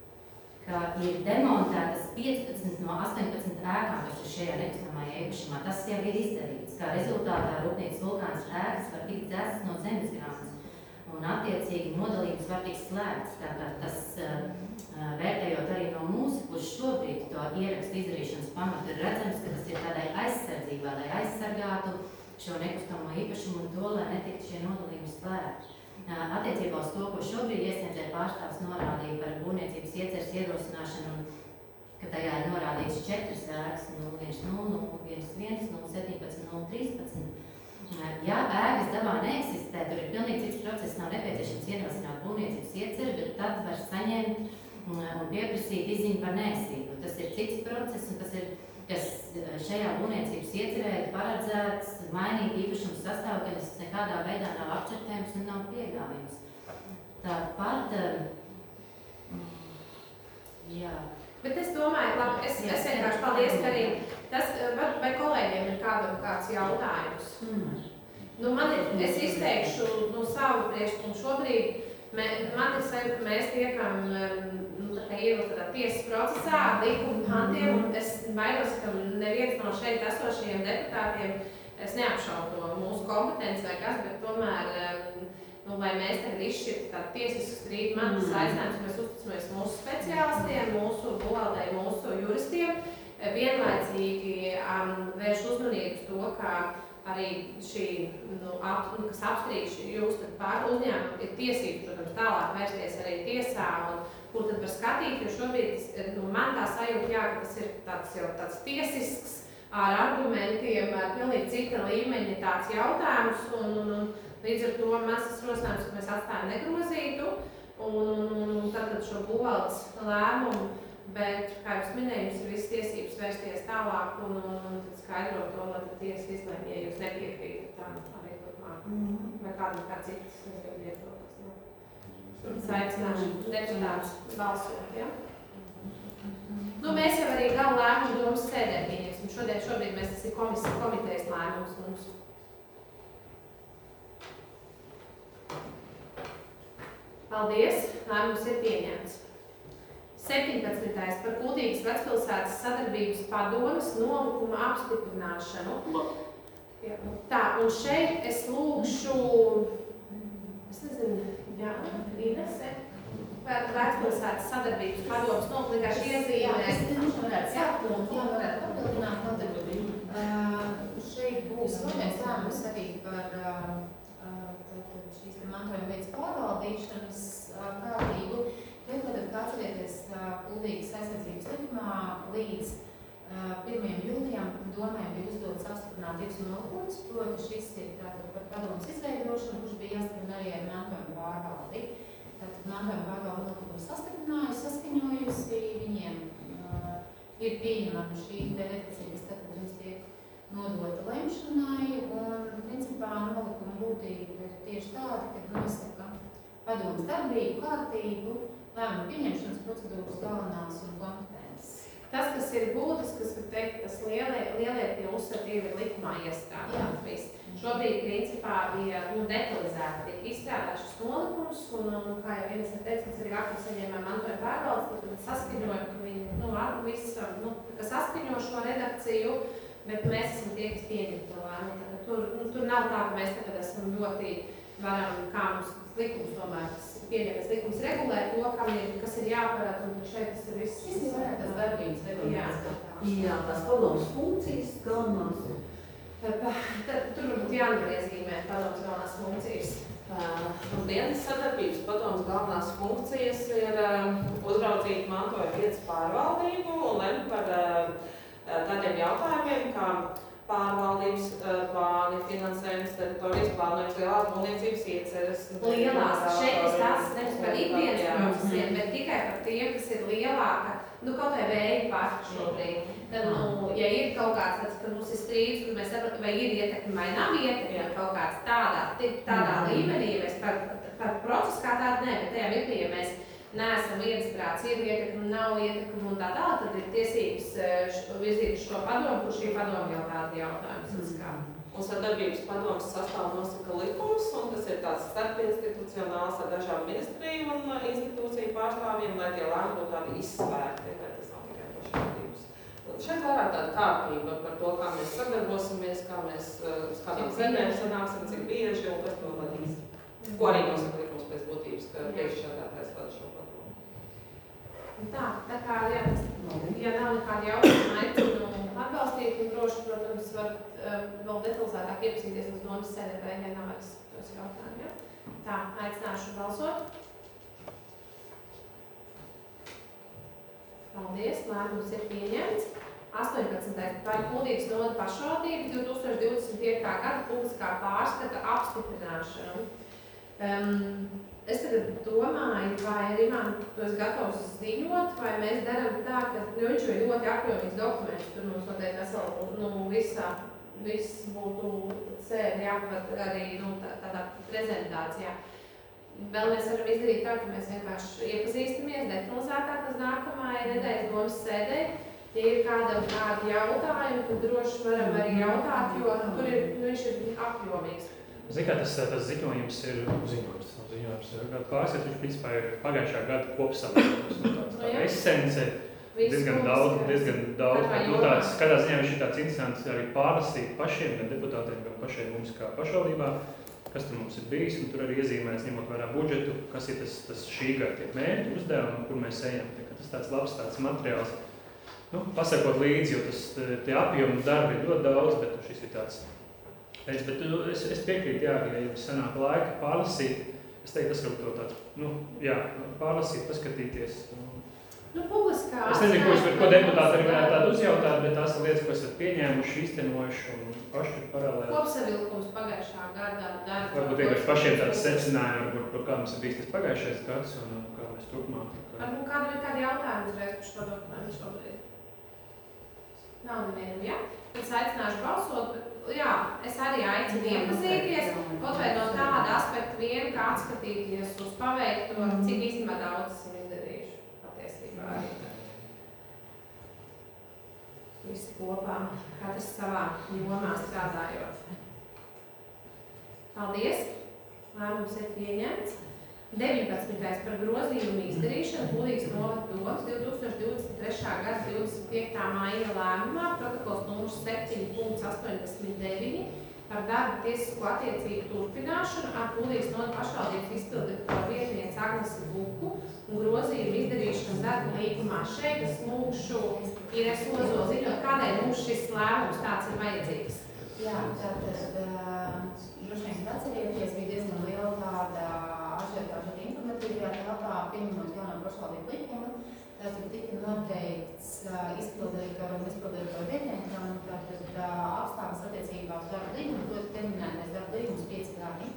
ka ir demontētas piecpadsmit no astoņpadsmit ēkām, kas ir šajā nekustamajā īpašumā. Tas jau ir izdarīts, kā rezultātā Rūpnīcas vulkānas ēkas var tikt dzēstas no zemesgrāmatas. Un attiecīgi nodalījums var tikt slēgts. Tātad tas, uh, vērtējot arī no mūsu puses šobrīd to ierakstu izdarīšanas pamatu, ir redzams, ka tas ir tādai aizsardzībā, lai aizsargātu šo nekustamo īpašumu un to, lai netiktu šie nodalījumi slēgti. Uh, attiecībā uz to, ko šobrīd iesniedzēja pārstāvs norādīja par būvniecības ieceres ierosināšanu, un ka tajā ir norādīts četras ēkas, nulle viens nulle, nulle viens viens, nulle septiņpadsmit, nulle trīspadsmit. Ja ēkas dabā neeksistē, tur ir pilnīgi cits process, nav nepieciešams ierosināt būvniecības ieceri, bet tad var saņemt un pieprasīt izziņu par neesību. Tas ir cits process, un tas ir, kas šajā būvniecības iecerē ir paredzēts mainīt īpašumu sastāvu, kas nekādā veidā nav akceptējums un nav pieļaujams. Tāpat, jā. Bet es domāju, labi, es, es vienkārši paldies, ka arī tas, vai kolēģiem ir kādam kāds jautājums? Mm. Nu, man ir, es izteikšu no savu priekšlikumu šobrīd, mē, man ir sajūta, ka mēs tiekam, nu, tā kā ievilkt tādā tiesas procesā ar likumu pantiem, un es baidos, ka neviens no šeit esošajiem deputātiem, es neapšaubu to mūsu kompetenci vai kas, bet tomēr, nu, lai mēs tagad izšķirtu tādu tiesisku strīdu, man tas aicinājums, mēs uzticamies mūsu speciālistiem, mūsu būvvaldei, mūsu juristiem, vienlaicīgi um, vērš uzmanību uz to, ka arī šī, nu, ap, kas apstrīd jūs pār uzņēmumu, ir tiesības, protams, tālāk vērsties arī tiesā, un kur tad var skatīt, jo šobrīd, nu, man tā sajūta, jā, ka tas ir tāds jau tāds tiesisks, ar argumentiem, ar pilnīgi cita līmeņa tāds jautājums, un, un, un līdz ar to mēs tas rosinājums, ka mēs atstājam negrozītu, un, un, un, un tad šo būvvaldes lēmumu, bet, kā jūs minēju, jums ir visas tiesības vērsties tālāk un, un, un tad skaidrot to, lai tad tiesa izlēma, ja jūs nepiekrītat tam arī turpmāk. Mm. Vai kādam kā citas viedoklis, jā. Es aicināšu deputātus balsot, jā? Nu, mēs jau arī galu lēmumu domas sēdē pieņemsim. Šodien, šobrīd mēs tas ir komis, komitejas lēmums mums. Paldies, lēmums ir pieņemts. septiņpadsmitais par Kuldīgas vecpilsētas sadarbības padomes nolikuma apstiprināšanu. Tā, un šeit es lūkšu, es nezinu, jā, Inese, par Vecpilsētas sadarbības padomus noklikāšu iezīmēt. Jā, es nezinu, varētu sākt, un jā, varētu papildināt noteikti. Uh, šeit būs vēl viens lēmums arī par uh, šīs te mantojuma veids pārvaldīšanas uh, kārtību. Tad, kā atcerieties, Kuldīgas aizsardzības likumā līdz pirmajam jūlijam domājam bija uzdotas apstiprināt divus nolikumus, proti šis ir tātad par padomus izveidošanu, kurš bija jāstiprina arī ar mantojuma pārvaldi. Tātad mantojuma pārvaldi nolikumu sastiprinājusi, saskaņojusi, viņiem uh, ir pieņemama šī redakcija, kas tātad jums tiek nodota lemšanai, un principā nolikuma būtība ir tieši tāda, kad nosaka padomus darbību, kārtību, lēmumu pieņemšanas procedūras galvenās un kompetences. Tas, kas ir būtisks, kas teikt, tas lielie, lielie tie uzsveri ir likumā iestrādāts. Šobrīd, principā, bija nu, detalizēti tiek izstrādāts šis nolikums, un, un kā jau vienas teica, mēs arī vakar saņēmām mantojuma pārvaldes, tad saskaņoja, ka viņi nu, visu, nu, ka saskaņo šo redakciju, bet mēs esam tie, kas pieņem to lēmumu. Tur, nu, tur nav tā, ka mēs tagad esam ļoti varam, kā mums likums tomēr, kas pieņemas likums regulē to, kam ir, kas ir jāparāda, un šeit tas ir viss. Tas ir tas darbības regulējums. Jā, tās padomus funkcijas galvenās. Tad tur varbūt jānevar iezīmēt padomus galvenās funkcijas. Un dienas sadarbības padomus galvenās funkcijas ir uzraudzīt mantojuma vietas pārvaldību un lemt par tādiem jautājumiem, kā pārvaldības plāni, finansējums, teritorijas plānojums, lielās būvniecības ieceres. Lielās, šeit es tās nevis par ikdienas procesiem, bet tikai par tiem, kas ir lielāka, nu kaut vai vēja parka šobrīd. Tad, nu, ja ir kaut kāds tāds, ka mums ir strīds, kur mēs saprotam, vai ir ietekmi vai nav ietekmi, kaut kāds tādā, tādā līmenī, ja mēs par, par procesu kā tādu ne, bet tajā mirklī, ja mēs neesam viensprāts, ir ietekmi, nav ietekmi un tā tālāk, tad ir tiesības virzīt šo padomu, kur šī padoma jau tādi jautājums skar. Un sadarbības padomas sastāv nosaka likums, un tas ir tāds starpinstitucionāls ar dažām ministriju un institūciju pārstāvjiem, lai tie lēmumi būtu tādi izsvērti, lai tas nav tikai pašvaldības. Šeit vairāk tāda kārtība par to, kā mēs sadarbosimies, kā mēs uz kādām sēdēm sanāksim, cik bieži un kas to vadīs. Ko arī nosaka likums pēc būtības, ka priekšsēdētājs vada šo padomu. Tā, tā kā, jā, ja nav nekādi jautājumi, aicinu atbalstīt, un droši, protams, var uh, vēl detalizētāk iepazīties uz domas sēdē, vai ja nav vairs tos jautājumu, ja? Tā, aicināšu balsot. Paldies, lēmums ir pieņemts. astoņpadsmitais par Kuldīgas novada pašvaldības divi tūkstoši divdesmit piekā gada publiskā pārskata apstiprināšanu. Um, es tagad domāju, vai arī man to es gatavs ziņot, vai mēs darām tā, ka nu, viņš ir ļoti apjomīgs dokuments, tur mums noteikti vesel, nu, visā, viss būtu sēdi jāpavat arī, nu, tā, tādā prezentācijā. Vēl mēs varam izdarīt tā, ka mēs vienkārši iepazīstamies detalizētāk uz nākamajai nedēļas domas sēdē. Ja ir kādam kādi jautājumi, tad droši varam arī jautāt, jo tur ir, nu, viņš ir apjomīgs. Zin kā, tas, tas ziņojums ir ziņojums, no ziņojums ir gada pārskats, viņš principā ir pagājušā gada kopsavilkums, nu tāds tā esence, diezgan daudz, diezgan daudz, nu tāds, kādā ziņā viņš ir tāds interesants arī pārlasīt pašiem, gan deputātiem, gan pašiem mums kā pašvaldībā, kas tur mums ir bijis, un tur arī iezīmēts, ņemot vērā budžetu, kas ir tas, tas šī gada tie mērķi, uzdevumi, kur mēs ejam. Tas tāds labs tāds materiāls, nu, pasakot līdzi, jo tas, tie apjomi darbi ir ļoti daudz, bet šis ir tāds, teic, bet es, es piekrītu, jā, ja jums sanāk laika pārlasīt, es teiktu, tas kaut ko tāds, nu, jā, pārlasīt, paskatīties. Nu, publiskā. Es nezinu, ko, es, ko deputāti arī varētu tādu uzjautāt, bet tās ir lietas, ko esat pieņēmuši, īstenojuši un paši paralēli. Kopsavilkums pagājušā gada darba. Varbūt vienkārši pašiem tāds secinājumi, par, par kā mums ir bijis tas pagājušais gads un kā mēs turpmāk. Varbūt kādam ir kādi jautājumi uzreiz par šo dokumentu šobrīd? Nav nevienam, jā? Es aicināšu balsot, bet jā, es arī aicinu iepazīties, kaut vai no tāda aspekta vien, kā atskatīties uz paveikto, cik īstenībā daudz esam izdarījuši patiesībā arī. Visi kopā, katrs savā jomā strādājot. Paldies! Lēmums ir pieņemts. deviņpadsmitais par grozījumu izdarīšanu Kuldīgas novada domas divi tūkstoši divdesmit trešā gada divdesmit piektā maija lēmumā, protokols numurs septiņi punkts astoņdesmit deviņi, par darba tiesisko attiecību turpināšanu ar Kuldīgas novada pašvaldības izpildirektora vietnieci Agnesi Buku un grozījumu izdarīšanu darba līgumā. Šeit es lūgšu Ines Ozola ziņot, kādēļ mums šis lēmums tāds ir vajadzīgs. Jā, tātad droši vien atcerieties, bija diezgan liela tāda ažiotāža informatīvajā telpā, pieņemot jaunā pašvaldību likumu. Tātad tika noteikts izpildirektoram un izpildirektoru vietniekam tātad apstākļus attiecībā uz darba līgumu, proti terminētais darba līgums pieci gadi.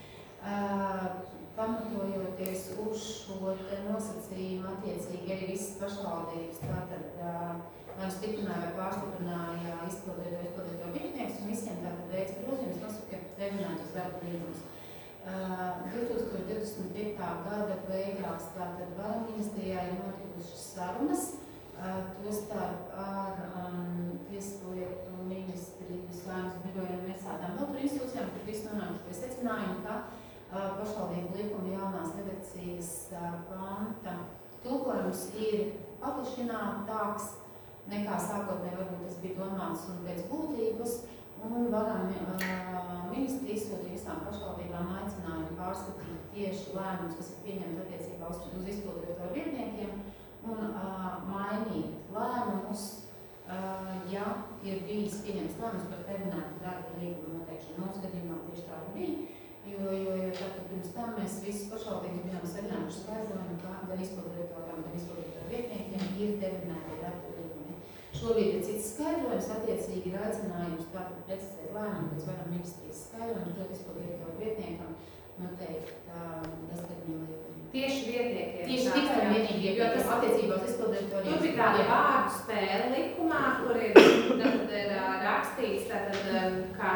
Pamatojoties uz šo nosacījumu attiecīgi arī visas pašvaldības tātad vai stiprināja vai pārstiprināja izpildirektoru izpildirektoru vietnieks un visiem tātad veica grozījumus nosaka terminētos darba līgumus. divi tūkstoši divdesmit piekta gada beigās tātad Varam ministrijā ir notikušas sarunas, tostarp ar um, Tieslietu ministrijas lēmumus birojiem iesādām vēl par institūcijām, kur visi nonākuši pie secinājuma, ka uh, pašvaldību likuma jaunās redakcijas uh, panta tulkojums ir paplašinātāks nekā sākotnēji varbūt tas bija domāts un pēc būtības. Un Varam uh, ministri izsūtīja visām pašvaldībām aicinājumu pārskatīt tieši lēmumus, kas ir pieņemti attiecībā uz, uz izpildirektoru vietniekiem un uh, mainīt lēmumus, uh, ja ir bijis pieņemts lēmums par terminētu darba līgumu noteikšanu. Mūsu gadījumā tieši tā bija, jo, jo, jo tātad pirms tam mēs visas pašvaldības bijām saņēmuši skaidrojumu, ka gan izpildirektoram, gan izpildirektoru vietniekiem ir terminēti darba līgumi. Šobrīd ir cits skaidrojums, attiecīgi ir aicinājums tātad precizēt lēmumu pēc Varam ministrijas skaidrojumu, proti izpildirektoru vietniekam noteikt beztermiņa līgumu. Tieši vietniekiem. Tieši tikai un vienīgi, jo tas attiecībā uz izpildirektoriem. Tur bija tāda vārdu spēle likumā, kur ir, tātad, ir rakstīts, tātad, ka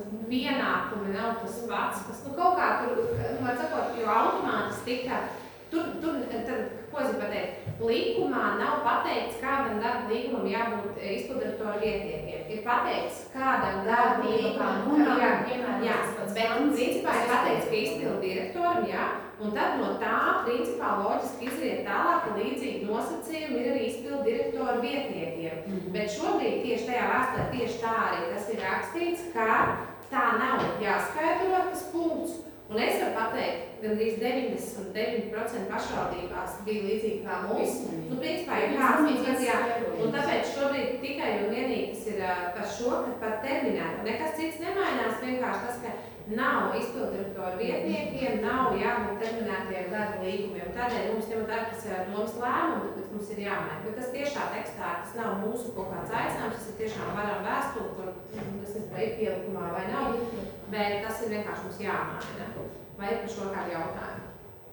pienākumi nav tas pats, kas nu, kaut kā tur, var sakot, jo automātis tika, tur, tur tad, ko es gribu pateikt, likumā nav pateikts, kādam darba līgumam jābūt izpildirektoru vietniekiem. Ir pateikts, kādam darba līgumam, jā, jā, bet principā ir pateikts, ka izpildirektoram, jā, un tad no tā principā loģiski izriet tālāk, ka līdzīgi nosacījumi ir arī izpildirektoru vietniekiem. Mm. Bet šobrīd tieši tajā vēstulē tieši tā arī tas ir rakstīts, ka tā nav jāskaidro tas punkts. Un es varu pateikt, gandrīz deviņdesmit deviņi procenti pašvaldībās bija līdzīgi kā mums. Nu, principā ir kāds, kas jā. Un tāpēc šobrīd tikai un vienīgi tas ir par šo, ka par terminētu. Nekas cits nemainās, vienkārši tas, ka nav izpildirektoru vietniekiem, nav jābūt terminētiem darba līgumiem. Tādēļ mums ņemot vērā, kas ir domas lēmumi, tāpēc mums ir jāmaina. Bet tas tiešā tekstā, tas nav mūsu kaut kāds aicinājums, tas ir tiešām Varam vēstuli, kur tas ir vai pielikumā vai nav, bet tas ir vienkārši mums jāmaina. Vai ir par šo kādu jautājumu?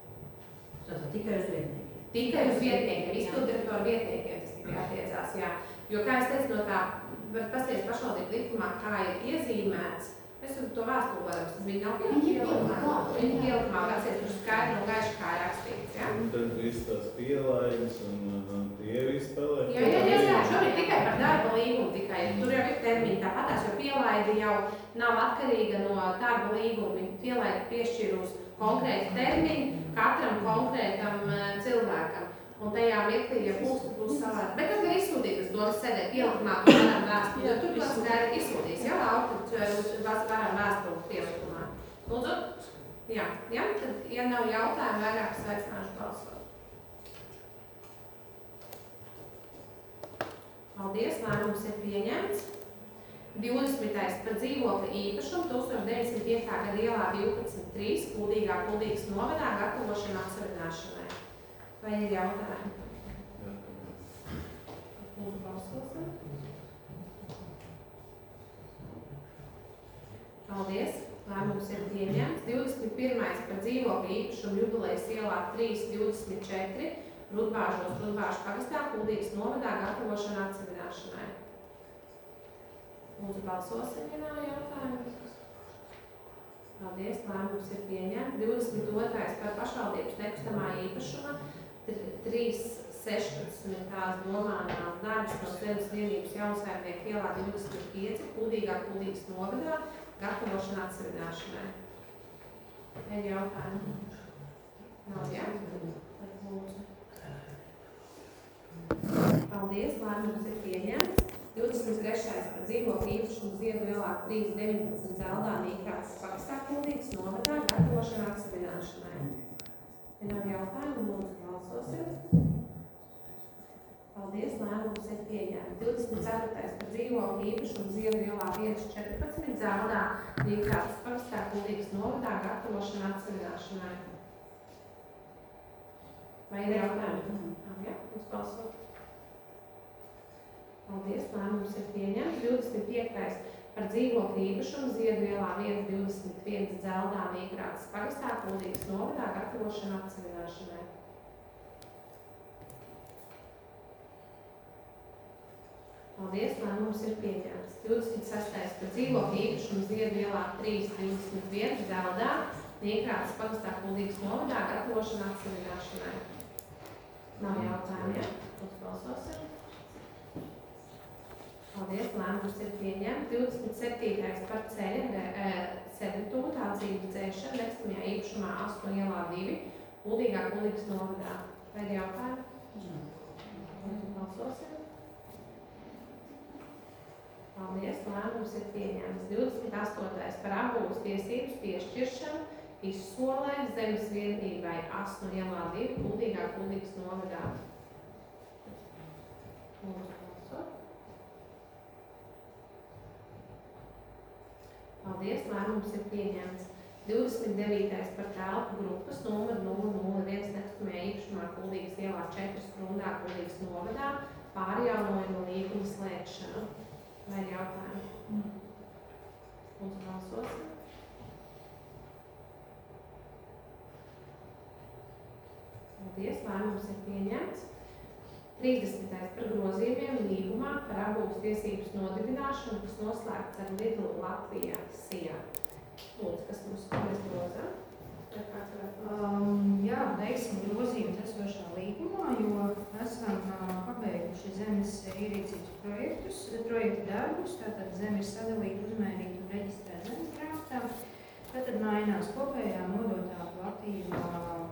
Tātad tikai uz vietniekiem? Tikai uz vietniekiem, izpildirektoru vietniekiem tas tikai attiecās, jā. Jo, kā es teicu, no tā var pasties pašvaldību likumā, kā ir iezīmēts, es varu to vēstuli varam, tas viņi nav pielikumā. Viņi pielikumā vecais tur skaidri un gaiši kā rakstīts, jā. Un tad viss tās pielaides un, un tie visi paliek. Jā, jā, jā, jā, šobrīd tikai par darba līgumu tikai. Tur jau ir termiņi tāpatās, jo pielaide jau nav atkarīga no darba līguma. Pielaide piešķir uz konkrētu termiņu katram konkrētam cilvēkam. Un tajā mirklī, ja būs, tad būs savādāk. Bet tad var izsūtīt uz domas sēdēt pielikumā, ka varam vēstuli. Jo tur tas skaidri izsūtīs, jā, Laura, varam vēstuli pielikumā. Lūdzu? Jā, jā, tad, ja nav jautājumu, vairāk sveicināšu balsot. Paldies, lēmums ir pieņemts. divdesmitais par dzīvokļa īpašumu tūkstoš deviņsimt piekta gada ielā divpadsmit trīs Kuldīgā Kuldīgas novadā gatavošana apsardzināšanai. Vai ir jautājumi? Lūdzu, balsosim. Paldies. Lēmums ir pieņemts. divdesmit pirmais par dzīvokļa īpašumu jubilejas ielā trīs divdesmit četri Rudbāžos Rudbāžu pagastā Kuldīgas novadā gatavošana apsardzināšanai. Lūdzu, balsosim, ja nav jautājumu. Paldies, lēmums ir pieņemts. divdesmit otrais par pašvaldības nekustamā īpašuma trīs sešpadsmitās domānās darbs no zemes vienības Jaunsaimnieku ielā divdesmit pieci Kuldīgā Kuldīgas novadā gatavošana atsardzināšanai. Ir jautājumi? Nav, jā? Lūdzu. Paldies, lēmums ir pieņemts. divdesmit trešais par dzīvokļu īpašumu Ziedu ielā trīs deviņpadsmit Zeldā Nīkrāts Pakistā Kuldīgas novadā gatavošana atsevināšanai. Ja nav jautājumu, lūdzu balsosim. Paldies, lēmums ir pieņēmts. divdesmit ceturtais par dzīvokļu īpašumu Ziedu ielā viens četrpadsmit Zeldā Nīkrāts Pakistā Kuldīgas novadā gatavošana atsevināšanai. Vai ir jautājumi? Jā, mums balsot. Paldies, lēmums ir pieņemts. divdesmit piektais par dzīvokļu īpašumu Ziedu ielā viens divdesmit viens Zeldā Nīkrātas Pakistā Kuldīgas novadā gatavošana atsevināšanai. Paldies, lēmums ir pieņemts. divdesmit sestais par dzīvokļu īpašumu Ziedu ielā trīs divdesmit viens Zeldā Nīkrātas Pakistā Kuldīgas novadā gatavošana atsevināšanai. Nav jautājumu, ja? Mums balsosim. Paldies, lēmums ir pieņemts. divdesmit septītais par ceļa servitūtu atzības dzēšanu nekustamajā īpašumā astoņu ielā divi Kuldīgā Kuldīgas novadā. Vai ir jautājumi? Balsosim. Paldies, lēmums ir pieņemts. divdesmit astotais par apbūves tiesības piešķiršanu izsolē zemes vienībai astoņu ielā divi Kuldīgā Kuldīgas novadā. Paldies, lēmums ir pieņemts. divdesmit devītais par telpu grupas numuru nulle nulle viens nekustamajā īpašumā Kuldīgas ielā četri Sprundā Kuldīgas novadā pārjaunojumu līguma slēgšanu. Vai ir jautājumi? Mums balsosim. Paldies, lēmums ir pieņemts. trīsdesmitais par grozījumiem līgumā par apbūves tiesības nodibināšanu, kas noslēgts ar Lidl Latvijā Sijā. Lūdzu, kas mums mēs grozām? Um, jā, veiksim grozījumus esošā līgumā, jo esam uh, pabeiguši zemes ierīcības projektus, projektu darbus, tātad zeme ir sadalīta, uzmērīta un reģistrēta zemes grāmatā. Tātad mainās kopējā nodotā platība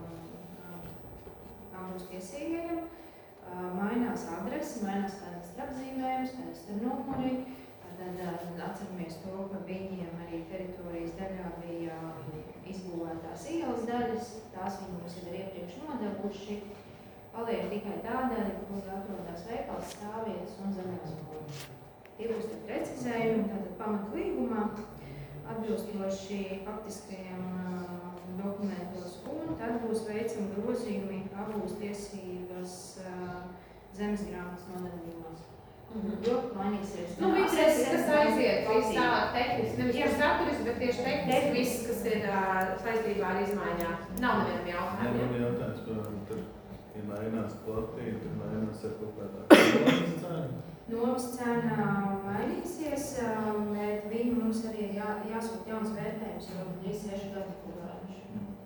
apbūves tiesīgajiem. Mainās adresi, mainās kadastra apzīmējums, kadastra numuri. Tad atceramies to, ka viņiem arī teritorijas daļā bija izbūvētās ielas daļas. Tās viņi mums ir iepriekš nodevuši. Paliek tikai tā daļa, kur atrodas veikals, stāvvietas un zemes mūri. Tie būs te precizējumi, tātad pamatu līgumā, atbilstoši faktiskajiem dokumentos, un tad būs veicami grozījumi apbūves tiesības zemes grāmatas nodalījumos. Mhm. Jo mainīsies. Nu, viss, kas aiziet, viss tā tehniski, nevis par saturiski, bet tieši tehniski viss, kas ir saistībā ar izmaiņām. Nav nevienam jautājumiem. Jā, man jautājums, piemēram, tur, ja mainās platība, tad mainās ar kaut kādā nomas cena? Nomas cena mainīsies, bet viņi mums arī ir jā, jāsūt jauns vērtējums, jo viņi ir seši gadi pagājuši.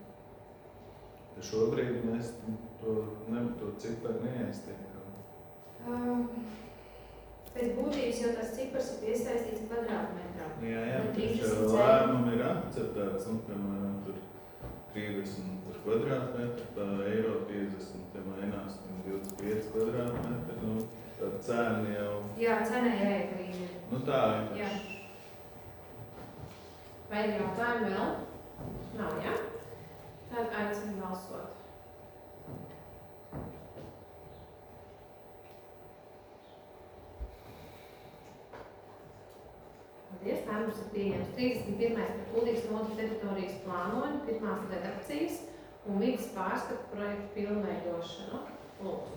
Šobrīd mēs to, ne, to ciparu neaiztiekam. Um, Pēc būtības jau tās cipars ir piesaistīts kvadrātmetrā. Jā, jā, taču lēmumi ir akceptēts, un, piemēram, tur trīsdesmit par kvadrātmetru, tā eiro piecdesmit, ja mainās divdesmit pieci kvadrātmetri, nu, tā cena jau... Jā, cena jāiet līdzi. Nu tā vienkārši. Vai ir jautājumi vēl? Nav, jā? Tad aicinu balsot. Paldies, lēmums ir pieņemts. trīsdesmit pirmais par Kuldīgas novadas teritorijas plānojumu, pirmās redakcijas un vides pārskatu projektu pilnveidošanu. Lūdzu.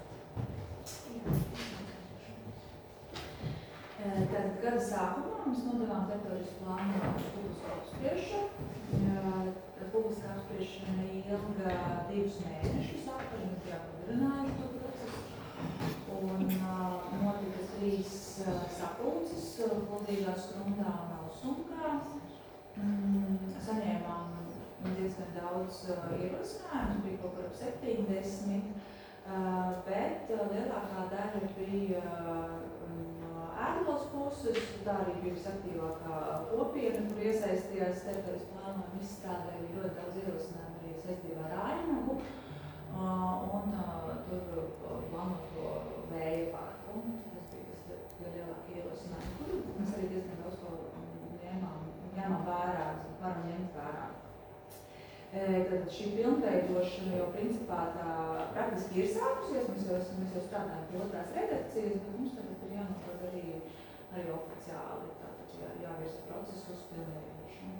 Tad gada sākumā mēs nodevām teritorijas plānu publisku apspriešanu. Publiska apspriešana ilga divus mēnešus apmēram, bet jāpagarināja to procesu. Un notika trīs sapulces Kuldīgā, Sprundā un Ausunkā. Saņēmām diezgan daudz ierosinājumu, bija kaut kur ap septiņdesmit, bet lielākā daļa bija ērglas puses, tā arī bija visaktīvākā kopiena, kur iesaistījās teritorijas plānojuma izstrādē, bija ļoti daudz ierosinājumu arī saistībā ar Ainavu un tur plānoto vēja parku. Tas bija tas lielākie ierosinājumi. likumdošana jau principā tā praktiski ir sākusies, mēs jau, mēs jau strādājam pie otrās redakcijas, bet mums tagad ir jānodod arī, arī oficiāli, tātad jā, jāvirza procesu uz pilnveidošanu.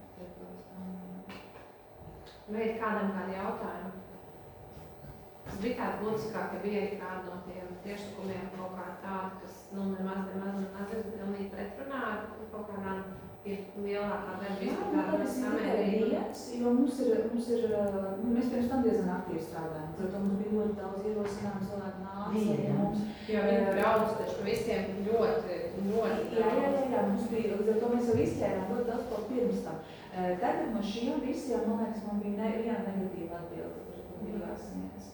Vai ir kādam kādi jautājumi? Tas bija tāda būtiskāka, bija arī kāda no tiem priekšlikumiem kaut kā tāda, kas, nu, nemaz, nemaz, nemaz ir pilnīgi pretrunā ar kaut kādām ir lielākā daļa izpildām. Jā, man tikai viens, jo mums ir, mums ir, nu, mēs pirms tam diezgan aktīvi strādājam. Tad mums bija ļoti daudz ierosinājumu, cilvēku nāca arī mums. Jo viņi brauc taču visiem ļoti, ļoti. Jā, jā, jā, jā, mums bija, līdz ar to mēs jau izķērām ļoti daudz ko pirms tam. Tagad no šiem visiem, man liekas, man bija ne, viena negatīva atbilde, kur bija jāsniedz.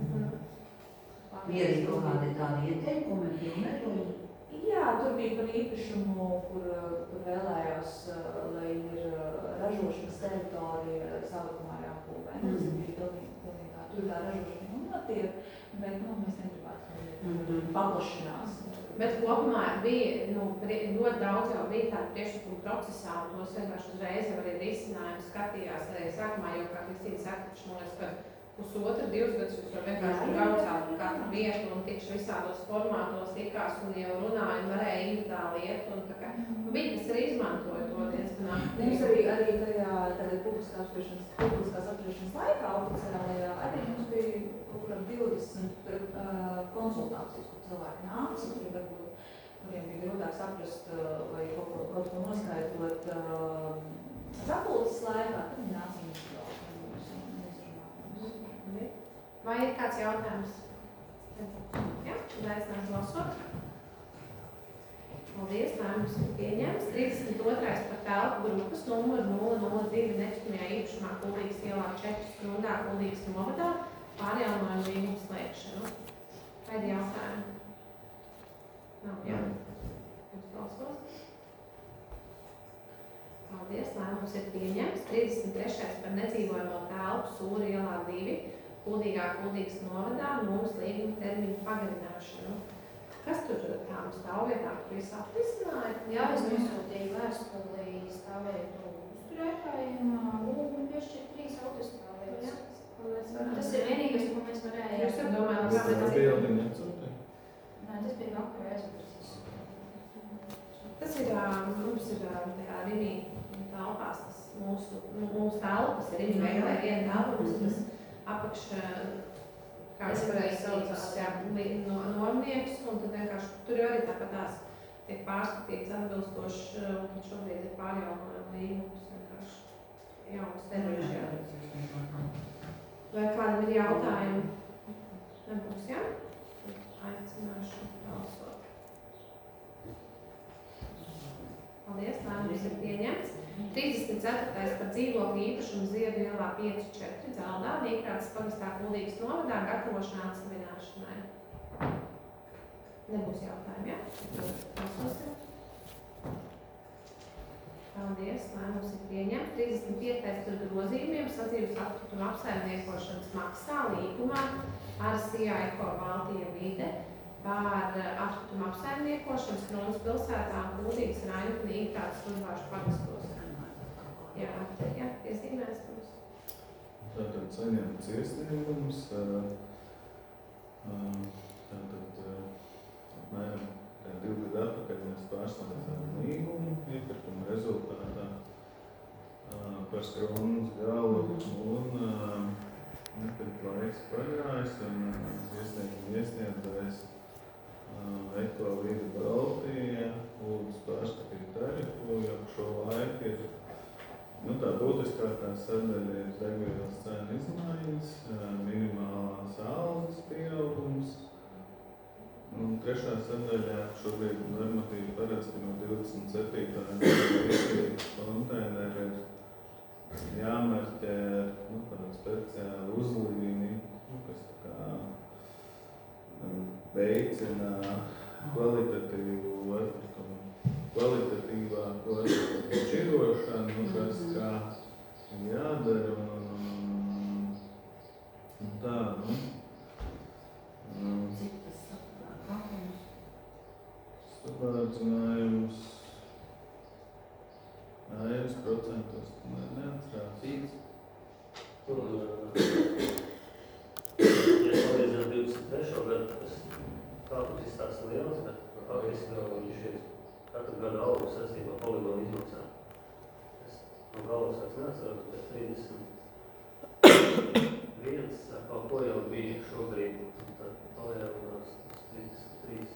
Ir arī kaut kādi tādi ieteikumi, pilnveidojumi? Jā, tur bija par īpašumu, kur, kur vēlējos, lai ir ražošanas teritorija salikumā jāpūvē. Mm. Tas bija pilnīgi, pilnīgi tā. Tur tā ražošana notiek, bet nu, mēs negribētu, ka mm. paplašinās. Bet kopumā bija, nu, ļoti daudz jau bija tādu priekšlikumu procesā, un tos vienkārši uzreiz jau arī risinājumi skatījās arī sākumā, jo, kā Kristīna saka, taču man liekas, ka pusotra, divus gadus jūs var vienkārši braucāt katru vietu un tikšu visādos formātos tikās un jau runāja un varēja individuāli iet un tā kā bija, kas arī izmantoja to diezgan aktīvi. Mums arī, arī tajā tādā publiskās apspriešanas, publiskās apspriešanas laikā oficiālajā arī mums bija kaut kur divdesmit uh, konsultācijas, kur cilvēki nāca, kuri varbūt, kuriem bija grūtāk saprast uh, vai kaut ko, kaut ko noskaidrot uh, sapulces laikā, tad viņi nāca un izglāba. Vai ir kāds jautājums? Jā, tad aicinās balsot. Paldies, lēmums ir pieņemts. trīsdesmit otrais par telpu grupas numuru nulle nulle divi nekustamajā īpašumā Kuldīgas ielā četri stundā Kuldīgas novadā pārjaunojumu līgumu slēgšanu. Vai ir jautājumi? Nav, jā. Jums balsos. Paldies, lēmums ir pieņemts. trīsdesmit trešais par nedzīvojamo telpu Sūra ielā divi. Kuldīgā Kuldīgas novadā mūsu līguma termiņu pagarināšanu. Kas tur tām stāvvietām, kur jūs atrisināja? Jā, es nosūtīju vēstuli stāvvietu uzturētājiem, lūgumu piešķirt trīs autostāvvietas. Tas ir vienīgais, ko mēs varējām. Jūs tur domājat, kā mēs atbildam neatsūtē? Nē, tas bija vakar aizpratīs. Tas ir, mums ir tajā Rimī telpās, tas mūsu, mūsu telpa, kas ir Rimī veikalē viena telpa, mums ir tas apakš, kā es varēju saucās, jā, no, normnieks, un tad vienkārši tur arī tāpat tās tiek pārskatīts atbilstoši, un tad šobrīd ir pārjaunojumi līgumus, vienkārši jaunas termiņš, jā. Vai kādam ir jautājumi? Nebūs, jā? Aicināšu balsot. Paldies, lēmums ir pieņemts. trīsdesmit ceturtais par dzīvokļu īpašumu Ziedu ielā pieci četri Dzeldā, Vīkrātas pagastā Kuldīgas novadā, gatavošanā atsevināšanai. Nebūs jautājumi, jā? Balsosim. Paldies, lēmums ir pieņemts. trīsdesmit piektais par grozījumiem sadzīves atkritumu apsaimniekošanas maksā līgumā ar Sijā Eko Baltija vide par atkritumu apsaimniekošanas Kronas pilsētā un Kuldīgas Rainu un Vīkrātas Uzvāršu pagastos. Jā, jā, iezīmēs mums. Tātad saņemts iesniegums, tātad apmēram divu gadu atpakaļ mēs pārslēdzām līgumu iepirkuma rezultātā par Skronas galu un nekad laiks pagājis un iesniegumu iesniedzējs Eko Vide Baltija lūdzu pārskatīt tarifu, jo šo laiku ir Nu, tā būtiskākā sadaļa ir degvielas cenu izmaiņas, minimālās algas pieaugums. Un trešā sadaļā šobrīd normatīvi paredz, ka no divdesmit septītā gada konteineri ir jāmarķē ar nu, kādu speciālu uzlīni, nu, kas tā kā veicina kvalitatīvu atkritumu. Kvalitatīvāko šķirošanu, kas kā jādara un, un, un tā, nu. Cik tas sapratājums? Sapratājums airas procentos, tomēr neatcerās. Tur nevis tās lielas, bet pagaisi vēl viņš ir katru gadu augu saistībā poligonu izmaksām. Es no galvas vairs neatceros, bet trīsdesmit viens ar kaut ko jau bija šobrīd, un tad palielinās uz trīsdesmit trīs.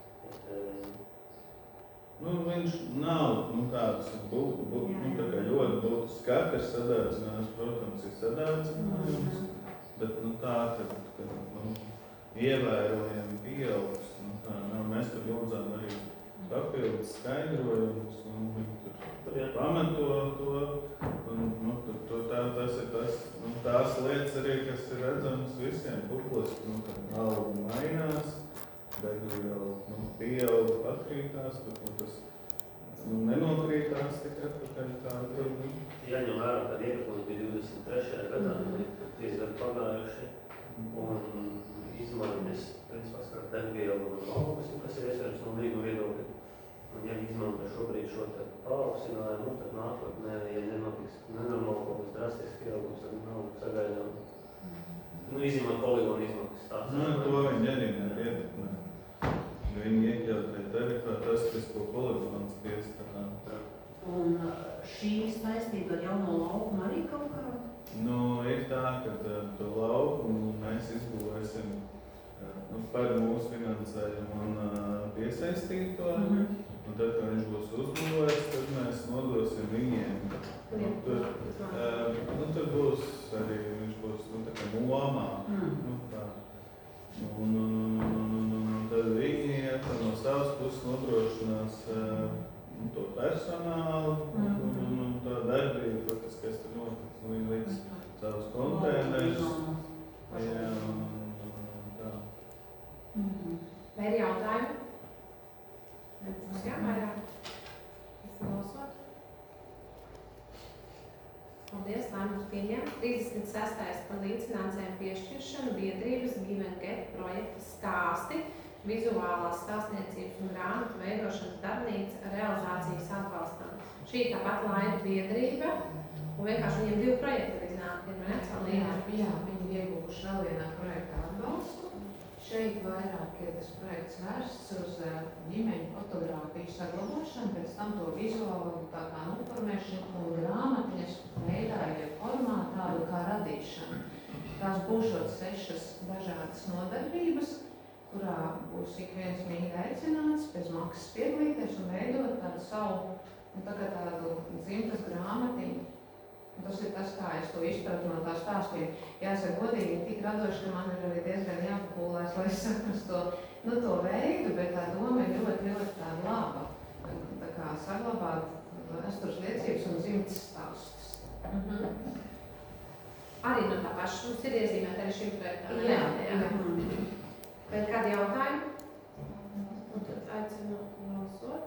Nu, viņš nav, nu, tāds būtu, būtu, nu, tā kā ļoti būtu skaters sadārdzinājums, protams, ir sadārdzinājums, bet, nu, tā, tad, ka, nu, ievērojami pieaugs, nu, tā, nu, mēs tur lūdzām arī papildus skaidrojumus, un viņi tur pamato to, un, nu, tur, to tā, tas ir tas, nu, tās lietas arī, kas ir redzamas visiem publiski, nu, ka alga mainās, daļu jau, nu, pieauga, atkrītās, bet, nu, tas, nu, nenokrītās tik atpakaļ tā, tur, nu. Jāņem vērā, kad iekatums bija divdesmit trešajā gadā, mm. trīs gadi pagājuši, un izmaiņas, principā, skar degvielu un augus, kas ir iespējams no līgu viedokļa. Un, ja izmanto šobrīd šo te paaugstinājumu, tad nākotnē, ja nenotiks nenormāli kaut kas drastisks pieaugums, tad nav sagaidām. Nu, izņemot poligonu izmaksas tāds. Nu, to viņi arī neietekmē. Viņi iekļaut tajā tarifā tas, kas ko poligons piestāvā. Un šī saistība ar jauno laukumu arī kaut kā? Nu, ir tā, ka to laukumu mēs izbūvēsim nu, par mūsu finansējumu un piesaistīt to. Mm-hmm. Un tad, kad viņš būs uzbūvēts, tad mēs nodosim viņiem. Nu, tur, nu, tur būs arī, viņš būs, nu, tā kā nomā. Mm. Nu, tā. Un, un, un, un, un, un tad viņi no savas puses nodrošinās nu, to personālu mm. un, un, un tā darbība, faktiski, kas tur notiks. Nu, viņi līdz savus konteinerus. Jā, un, un, un tā. Mm-hmm. Vai ir jautājumi? Mums jāmērā. Es nosot. Paldies, lēmums pieņemt. trīsdesmit sestais par līdzfinansējumu piešķiršanu biedrības Given-Get projekta stāsti, vizuālās stāstniecības un grāmatu veidošanas darbnīca realizācijas atbalstam. Šī tāpat laika biedrība, un vienkārši viņiem divi projekti ir iznākti, vai ne? Jā, jā, viņi ieguvuši vēl vienā projektā atbalstu. Šeit vairāk ir tas projekts vērsts uz ģimeņu fotogrāfiju saglabāšanu, pēc tam to vizuālu tā kā noformēšanu un grāmatiņas veidā ir formā tādu kā radīšanu. Tās būšot sešas dažādas nodarbības, kurā būs ik viens mīļi aicināts pēc maksas piedalīties un veidot tādu savu, nu, tagad tādu dzimtas grāmatiņu. Tas ir tas, kā es to izpratu no tā stāstījuma. Jāsaka godīgi, tik radoši, ka man ir arī diezgan jāpapūlēs, lai es saprastu to, nu, to veidu, bet tā doma ir ļoti, ļoti tāda laba. Tā kā saglabāt vēstures liecības un dzimtas stāstus. Mm-hmm. Arī no tā paša mums ir iezīmēt arī šim projektam. Jā, jā. jā. Bet kādi jautājumi? Un tad aicinu balsot.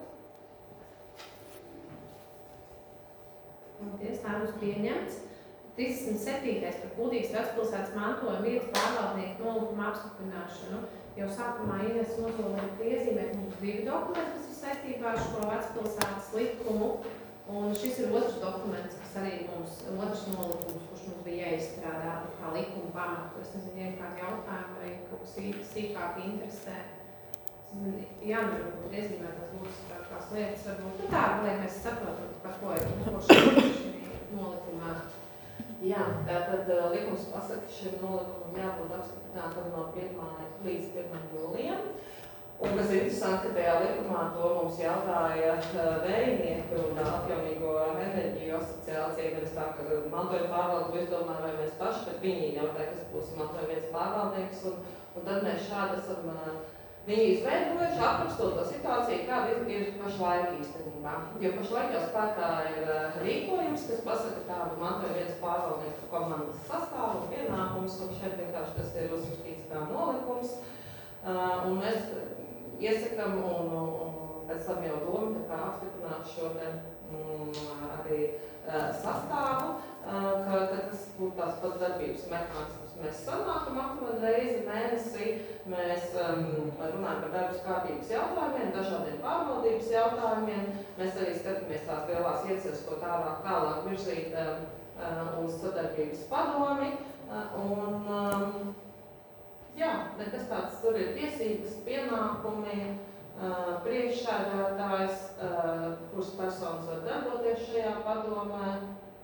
Paldies, lēmums pieņemts. trīsdesmit septītais par Kuldīgas vecpilsētas mantojuma vietas pārvaldnieku nolūkumu apstiprināšanu. Jau sākumā Ines nosolīja iezīmēt mums divi dokumenti, kas ir saistībā ar šo vecpilsētas likumu. Un šis ir otrs dokuments, kas arī mums, otrs nolūkums, kurš mums bija jāizstrādā kā likuma pamatu. Es nezinu, ja ir kādi jautājumi vai kaut kas sīkāk interesē. Jā, nu, varbūt iezīmētās būtiskākās lietas, varbūt nu tā, lai mēs saprotam, par ko ir šī nolikumā. Jā, tātad likums pasaka, ka šim nolikumam jābūt apstiprinātam no pirmā līdz pirmajam jūlijam. Un kas ir interesanti, ka tajā likumā to mums jautāja vējnieku un atjaunīgo enerģiju asociācija, nevis tā, ka mantojuma pārvaldu izdomā vai mēs paši, bet viņi jautāja, kas būs mantojuma viens pārvaldnieks. Un, un tad mēs šādi esam viņi izveidojuši, aprakstot to situāciju, kāda ir, ir pašlaik īstenībā. Jo pašlaik jau spēkā ir rīkojums, kas pasaka tādu mantojuma viens pārvaldnieku komandas sastāvu un pienākums, un šeit vienkārši tas ir uzrakstīts kā nolikums. Uh, un mēs iesakam un, un pēc tam jau domu tā kā apstiprināt šo te um, arī uh, sastāvu, uh, ka, ka tas būtu tās pats darbības mehānisms. Mēs sanākam aptuveni reizi mēnesī, mēs um, runājam par darbas kārtības jautājumiem, dažādiem pārvaldības jautājumiem. Mēs arī skatāmies tās lielās ieceres, ko tālāk, tālāk virzīt um, uz sadarbības padomi. Uh, un, um, Jā, bet kas tāds, tur ir tiesības, pienākumi, uh, priekšsēdētājs, uh, kuras personas var darboties šajā padomē.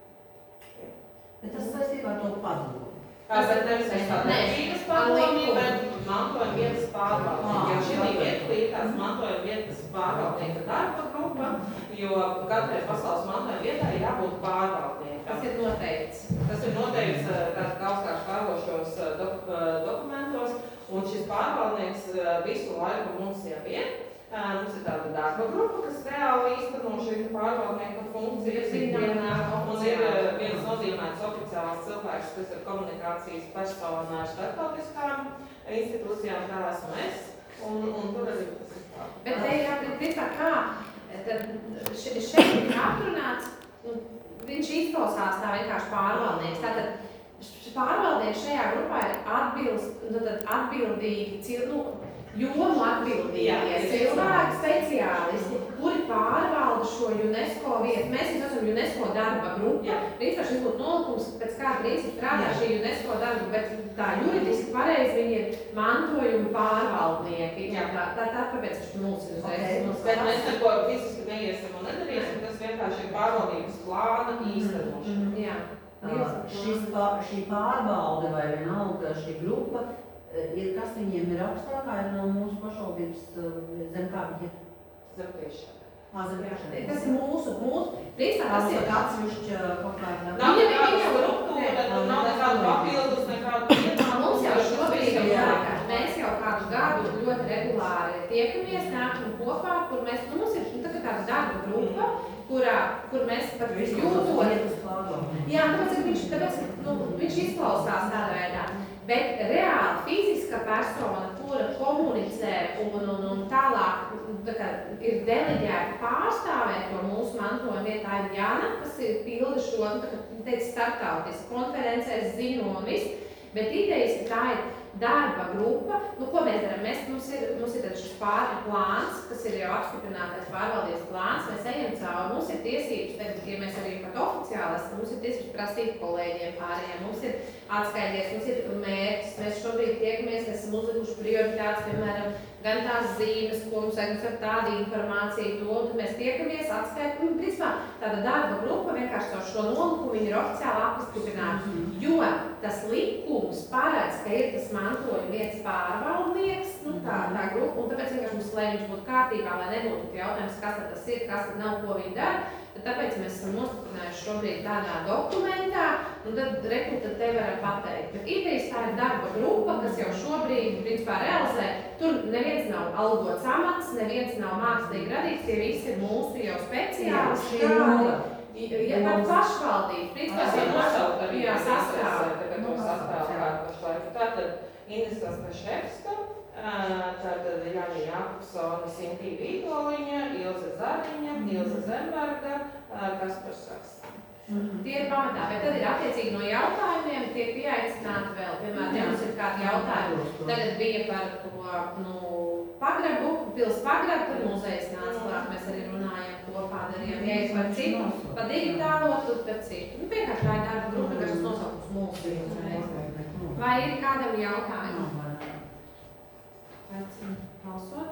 Bet tas saistībā ar to padomu. Tā ir nevis sadarbības padomē, bet mantojuma vietas pārvaldnieka. Jo šī vieta ir tās mantojuma vietas pārvaldnieka darba grupa, jo katrai pasaules mantojuma vietai ir jābūt pārvaldniekam. Tas ir noteikts. Tas ir noteikts augstākās pārvaldošos dok dokumentos, un šis pārvaldnieks visu laiku mums jau ir. Mums ir tāda darba grupa, kas reāli īsteno šī pārvaldnieka funkcijas ikdienā, un ir viens nozīmēts oficiāls cilvēks, kas ir komunikācijas persona ar starptautiskām institūcijām, kā esmu es, un, un tur arī tas ir tā. Bet te ir jāprīt, kā, tad šeit ir atrunāts, nu, viņš izklausās tā vienkārši pārvaldnieks. Tātad pārvaldnieks šajā grupā ir atbilst, nu, tad atbildīgi cilvēki, jomu atbildīgie cilvēki, speciālisti, kuri pārvalda šo UNESCO vietu. Mēs esam UNESCO darba grupa. Principā šis būtu nolikums, pēc kāda principa strādā šī UNESCO darba, bet tā juridiski pareizi viņi ir mantojuma pārvaldnieki. Jā, tā, tā, tā kāpēc viņš mums ir uzreiz. Bet mēs neko fiziski neiesim un nedarīsim, tas vienkārši ir pārvaldības plāna īstenošana. Jā. Šis, šī pārbaude vai vienalga šī grupa, ir, kas viņiem ir augstākā, ir no mūsu pašvaldības zem kā viņi ir? Zem priekšā. Zem priekšā. Tas ir mūsu, mūsu, principā tas ir atsevišķi kaut kāda. Nav nekāda struktūra, nav nekāda papildus, nekāda pienākuma. Mums jau šobrīd jau mēs jau kādu gadu ļoti regulāri tiekamies, nākam kopā, kur mēs, nu, mums ir tā tāda darba grupa, kurā, kur mēs pat jūtot. Jā, tāpēc viņš, tāpēc, nu, viņš izklausās tādā veidā. Bet reāli fiziska persona, kura komunicē un, un, un tālāk tā kā, ir deleģēta pārstāvēt to mūsu mantojuma vietā, ir Jāna, kas ir pilda šo, nu, tā kā teica, starptautiski konferencēs, ziņo un viss. Bet idejas, ka tā ir darba grupa, nu, ko mēs darām? Mēs, mums ir, mums ir šis pāri plāns, kas ir jau apstiprinātais pārvaldības plāns, mēs ejam cauri, mums ir tiesības, tagad, ja mēs arī pat oficiāli esam, mums ir tiesības prasīt kolēģiem pārējiem, mums ir atskaities, mums ir mērķis, mēs šobrīd tiekamies, esam uzlikuši prioritātes, piemēram, gan tās zīmes, ko mums vajag ar tādu informāciju, to, un tad mēs tiekamies, atskait, un, principā, tāda darba grupa vienkārši ar šo nolikumu viņi ir oficiāli apstiprināti, jo tas likums paredz, ka ir tas mantojuma vietas pārvaldnieks, nu, tā, tā grupa, un tāpēc vienkārši mums, lai viņš būtu kārtībā, lai nebūtu jautājums, kas tad tas ir, kas tad nav, ko viņi dara, tad tāpēc mēs esam nostiprinājuši šobrīd tādā dokumentā, un tad, reku, tad te varam pateikt. Bet idejas tā ir darba grupa, kas jau šobrīd, principā, realizē, tur neviens nav algots amats, neviens nav mākslīgi radīts, tie visi ir mūsu jau speciālisti, kādi, ja tā pašvaldība, principā, Tas ir nosaukt ar jā, sastāv. tagad to sastāv kādu pašlaiku. Tātad Ines Staševska, tātad Jāņa Jākupsone, Sintī Vītoliņa, Ilze Zariņa, Ilze Zemberga, Kaspars Saks. Mm-hmm. Tie ir pamatā, bet tad ir attiecīgi no jautājumiem tiek pieaicināti vēl, piemēram, ja mums ir kādi jautājumi. Tagad bija par to, nu, pagrabu, pils pagrabu, tad muzejs nāca klāt, mēs arī runājam kopā, darījām, ja ir par citu, par digitālo, tad par citu. Nu, vienkārši tā ir darba grupa, kas nosaukums mūsu uzreiz. Vai ir kādam jautājumam? Aicinu balsot.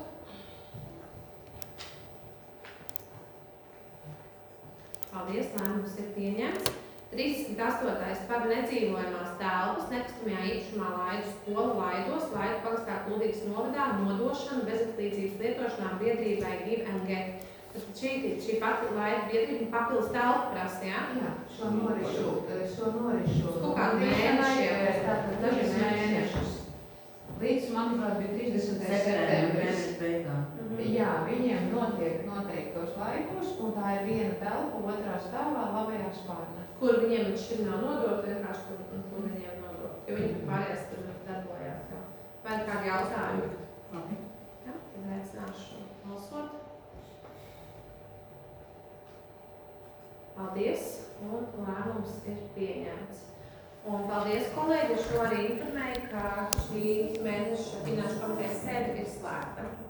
Paldies, lēmums ir pieņemts. trīsdesmit astotais par nedzīvojamās telpas nekustamajā īpašumā Laidu skolu Laidos, Laidu pagastā Kuldīgas novadā, nodošanu bezatlīdzības lietošanā biedrībai Give and Get. Šī, šī pati Laidu biedrība papildus telpu prasa, jā? Jā, šo norišu, šo norišu. Kaut kādu mēneši, tātad dažas mēnešus. Līdz, manuprāt, bija trīsdesmitais septembris. Jā, viņiem notiek noteiktos laikos, un tā ir viena telpa otrā stāvā labajā spārnā. Kur viņiem viņš šim nav nodot, vienkārši kur, kur viņiem nodot, jo viņi pārējās tur darbojās. Jā. Vai ir kādi jautājumi? Okay. Jā, tad aicināšu balsot. Paldies, un lēmums ir pieņemts. Un paldies, kolēģi, ar šo arī informēju, ka šī mēneša finanšu komitejas sēde ir slēgta.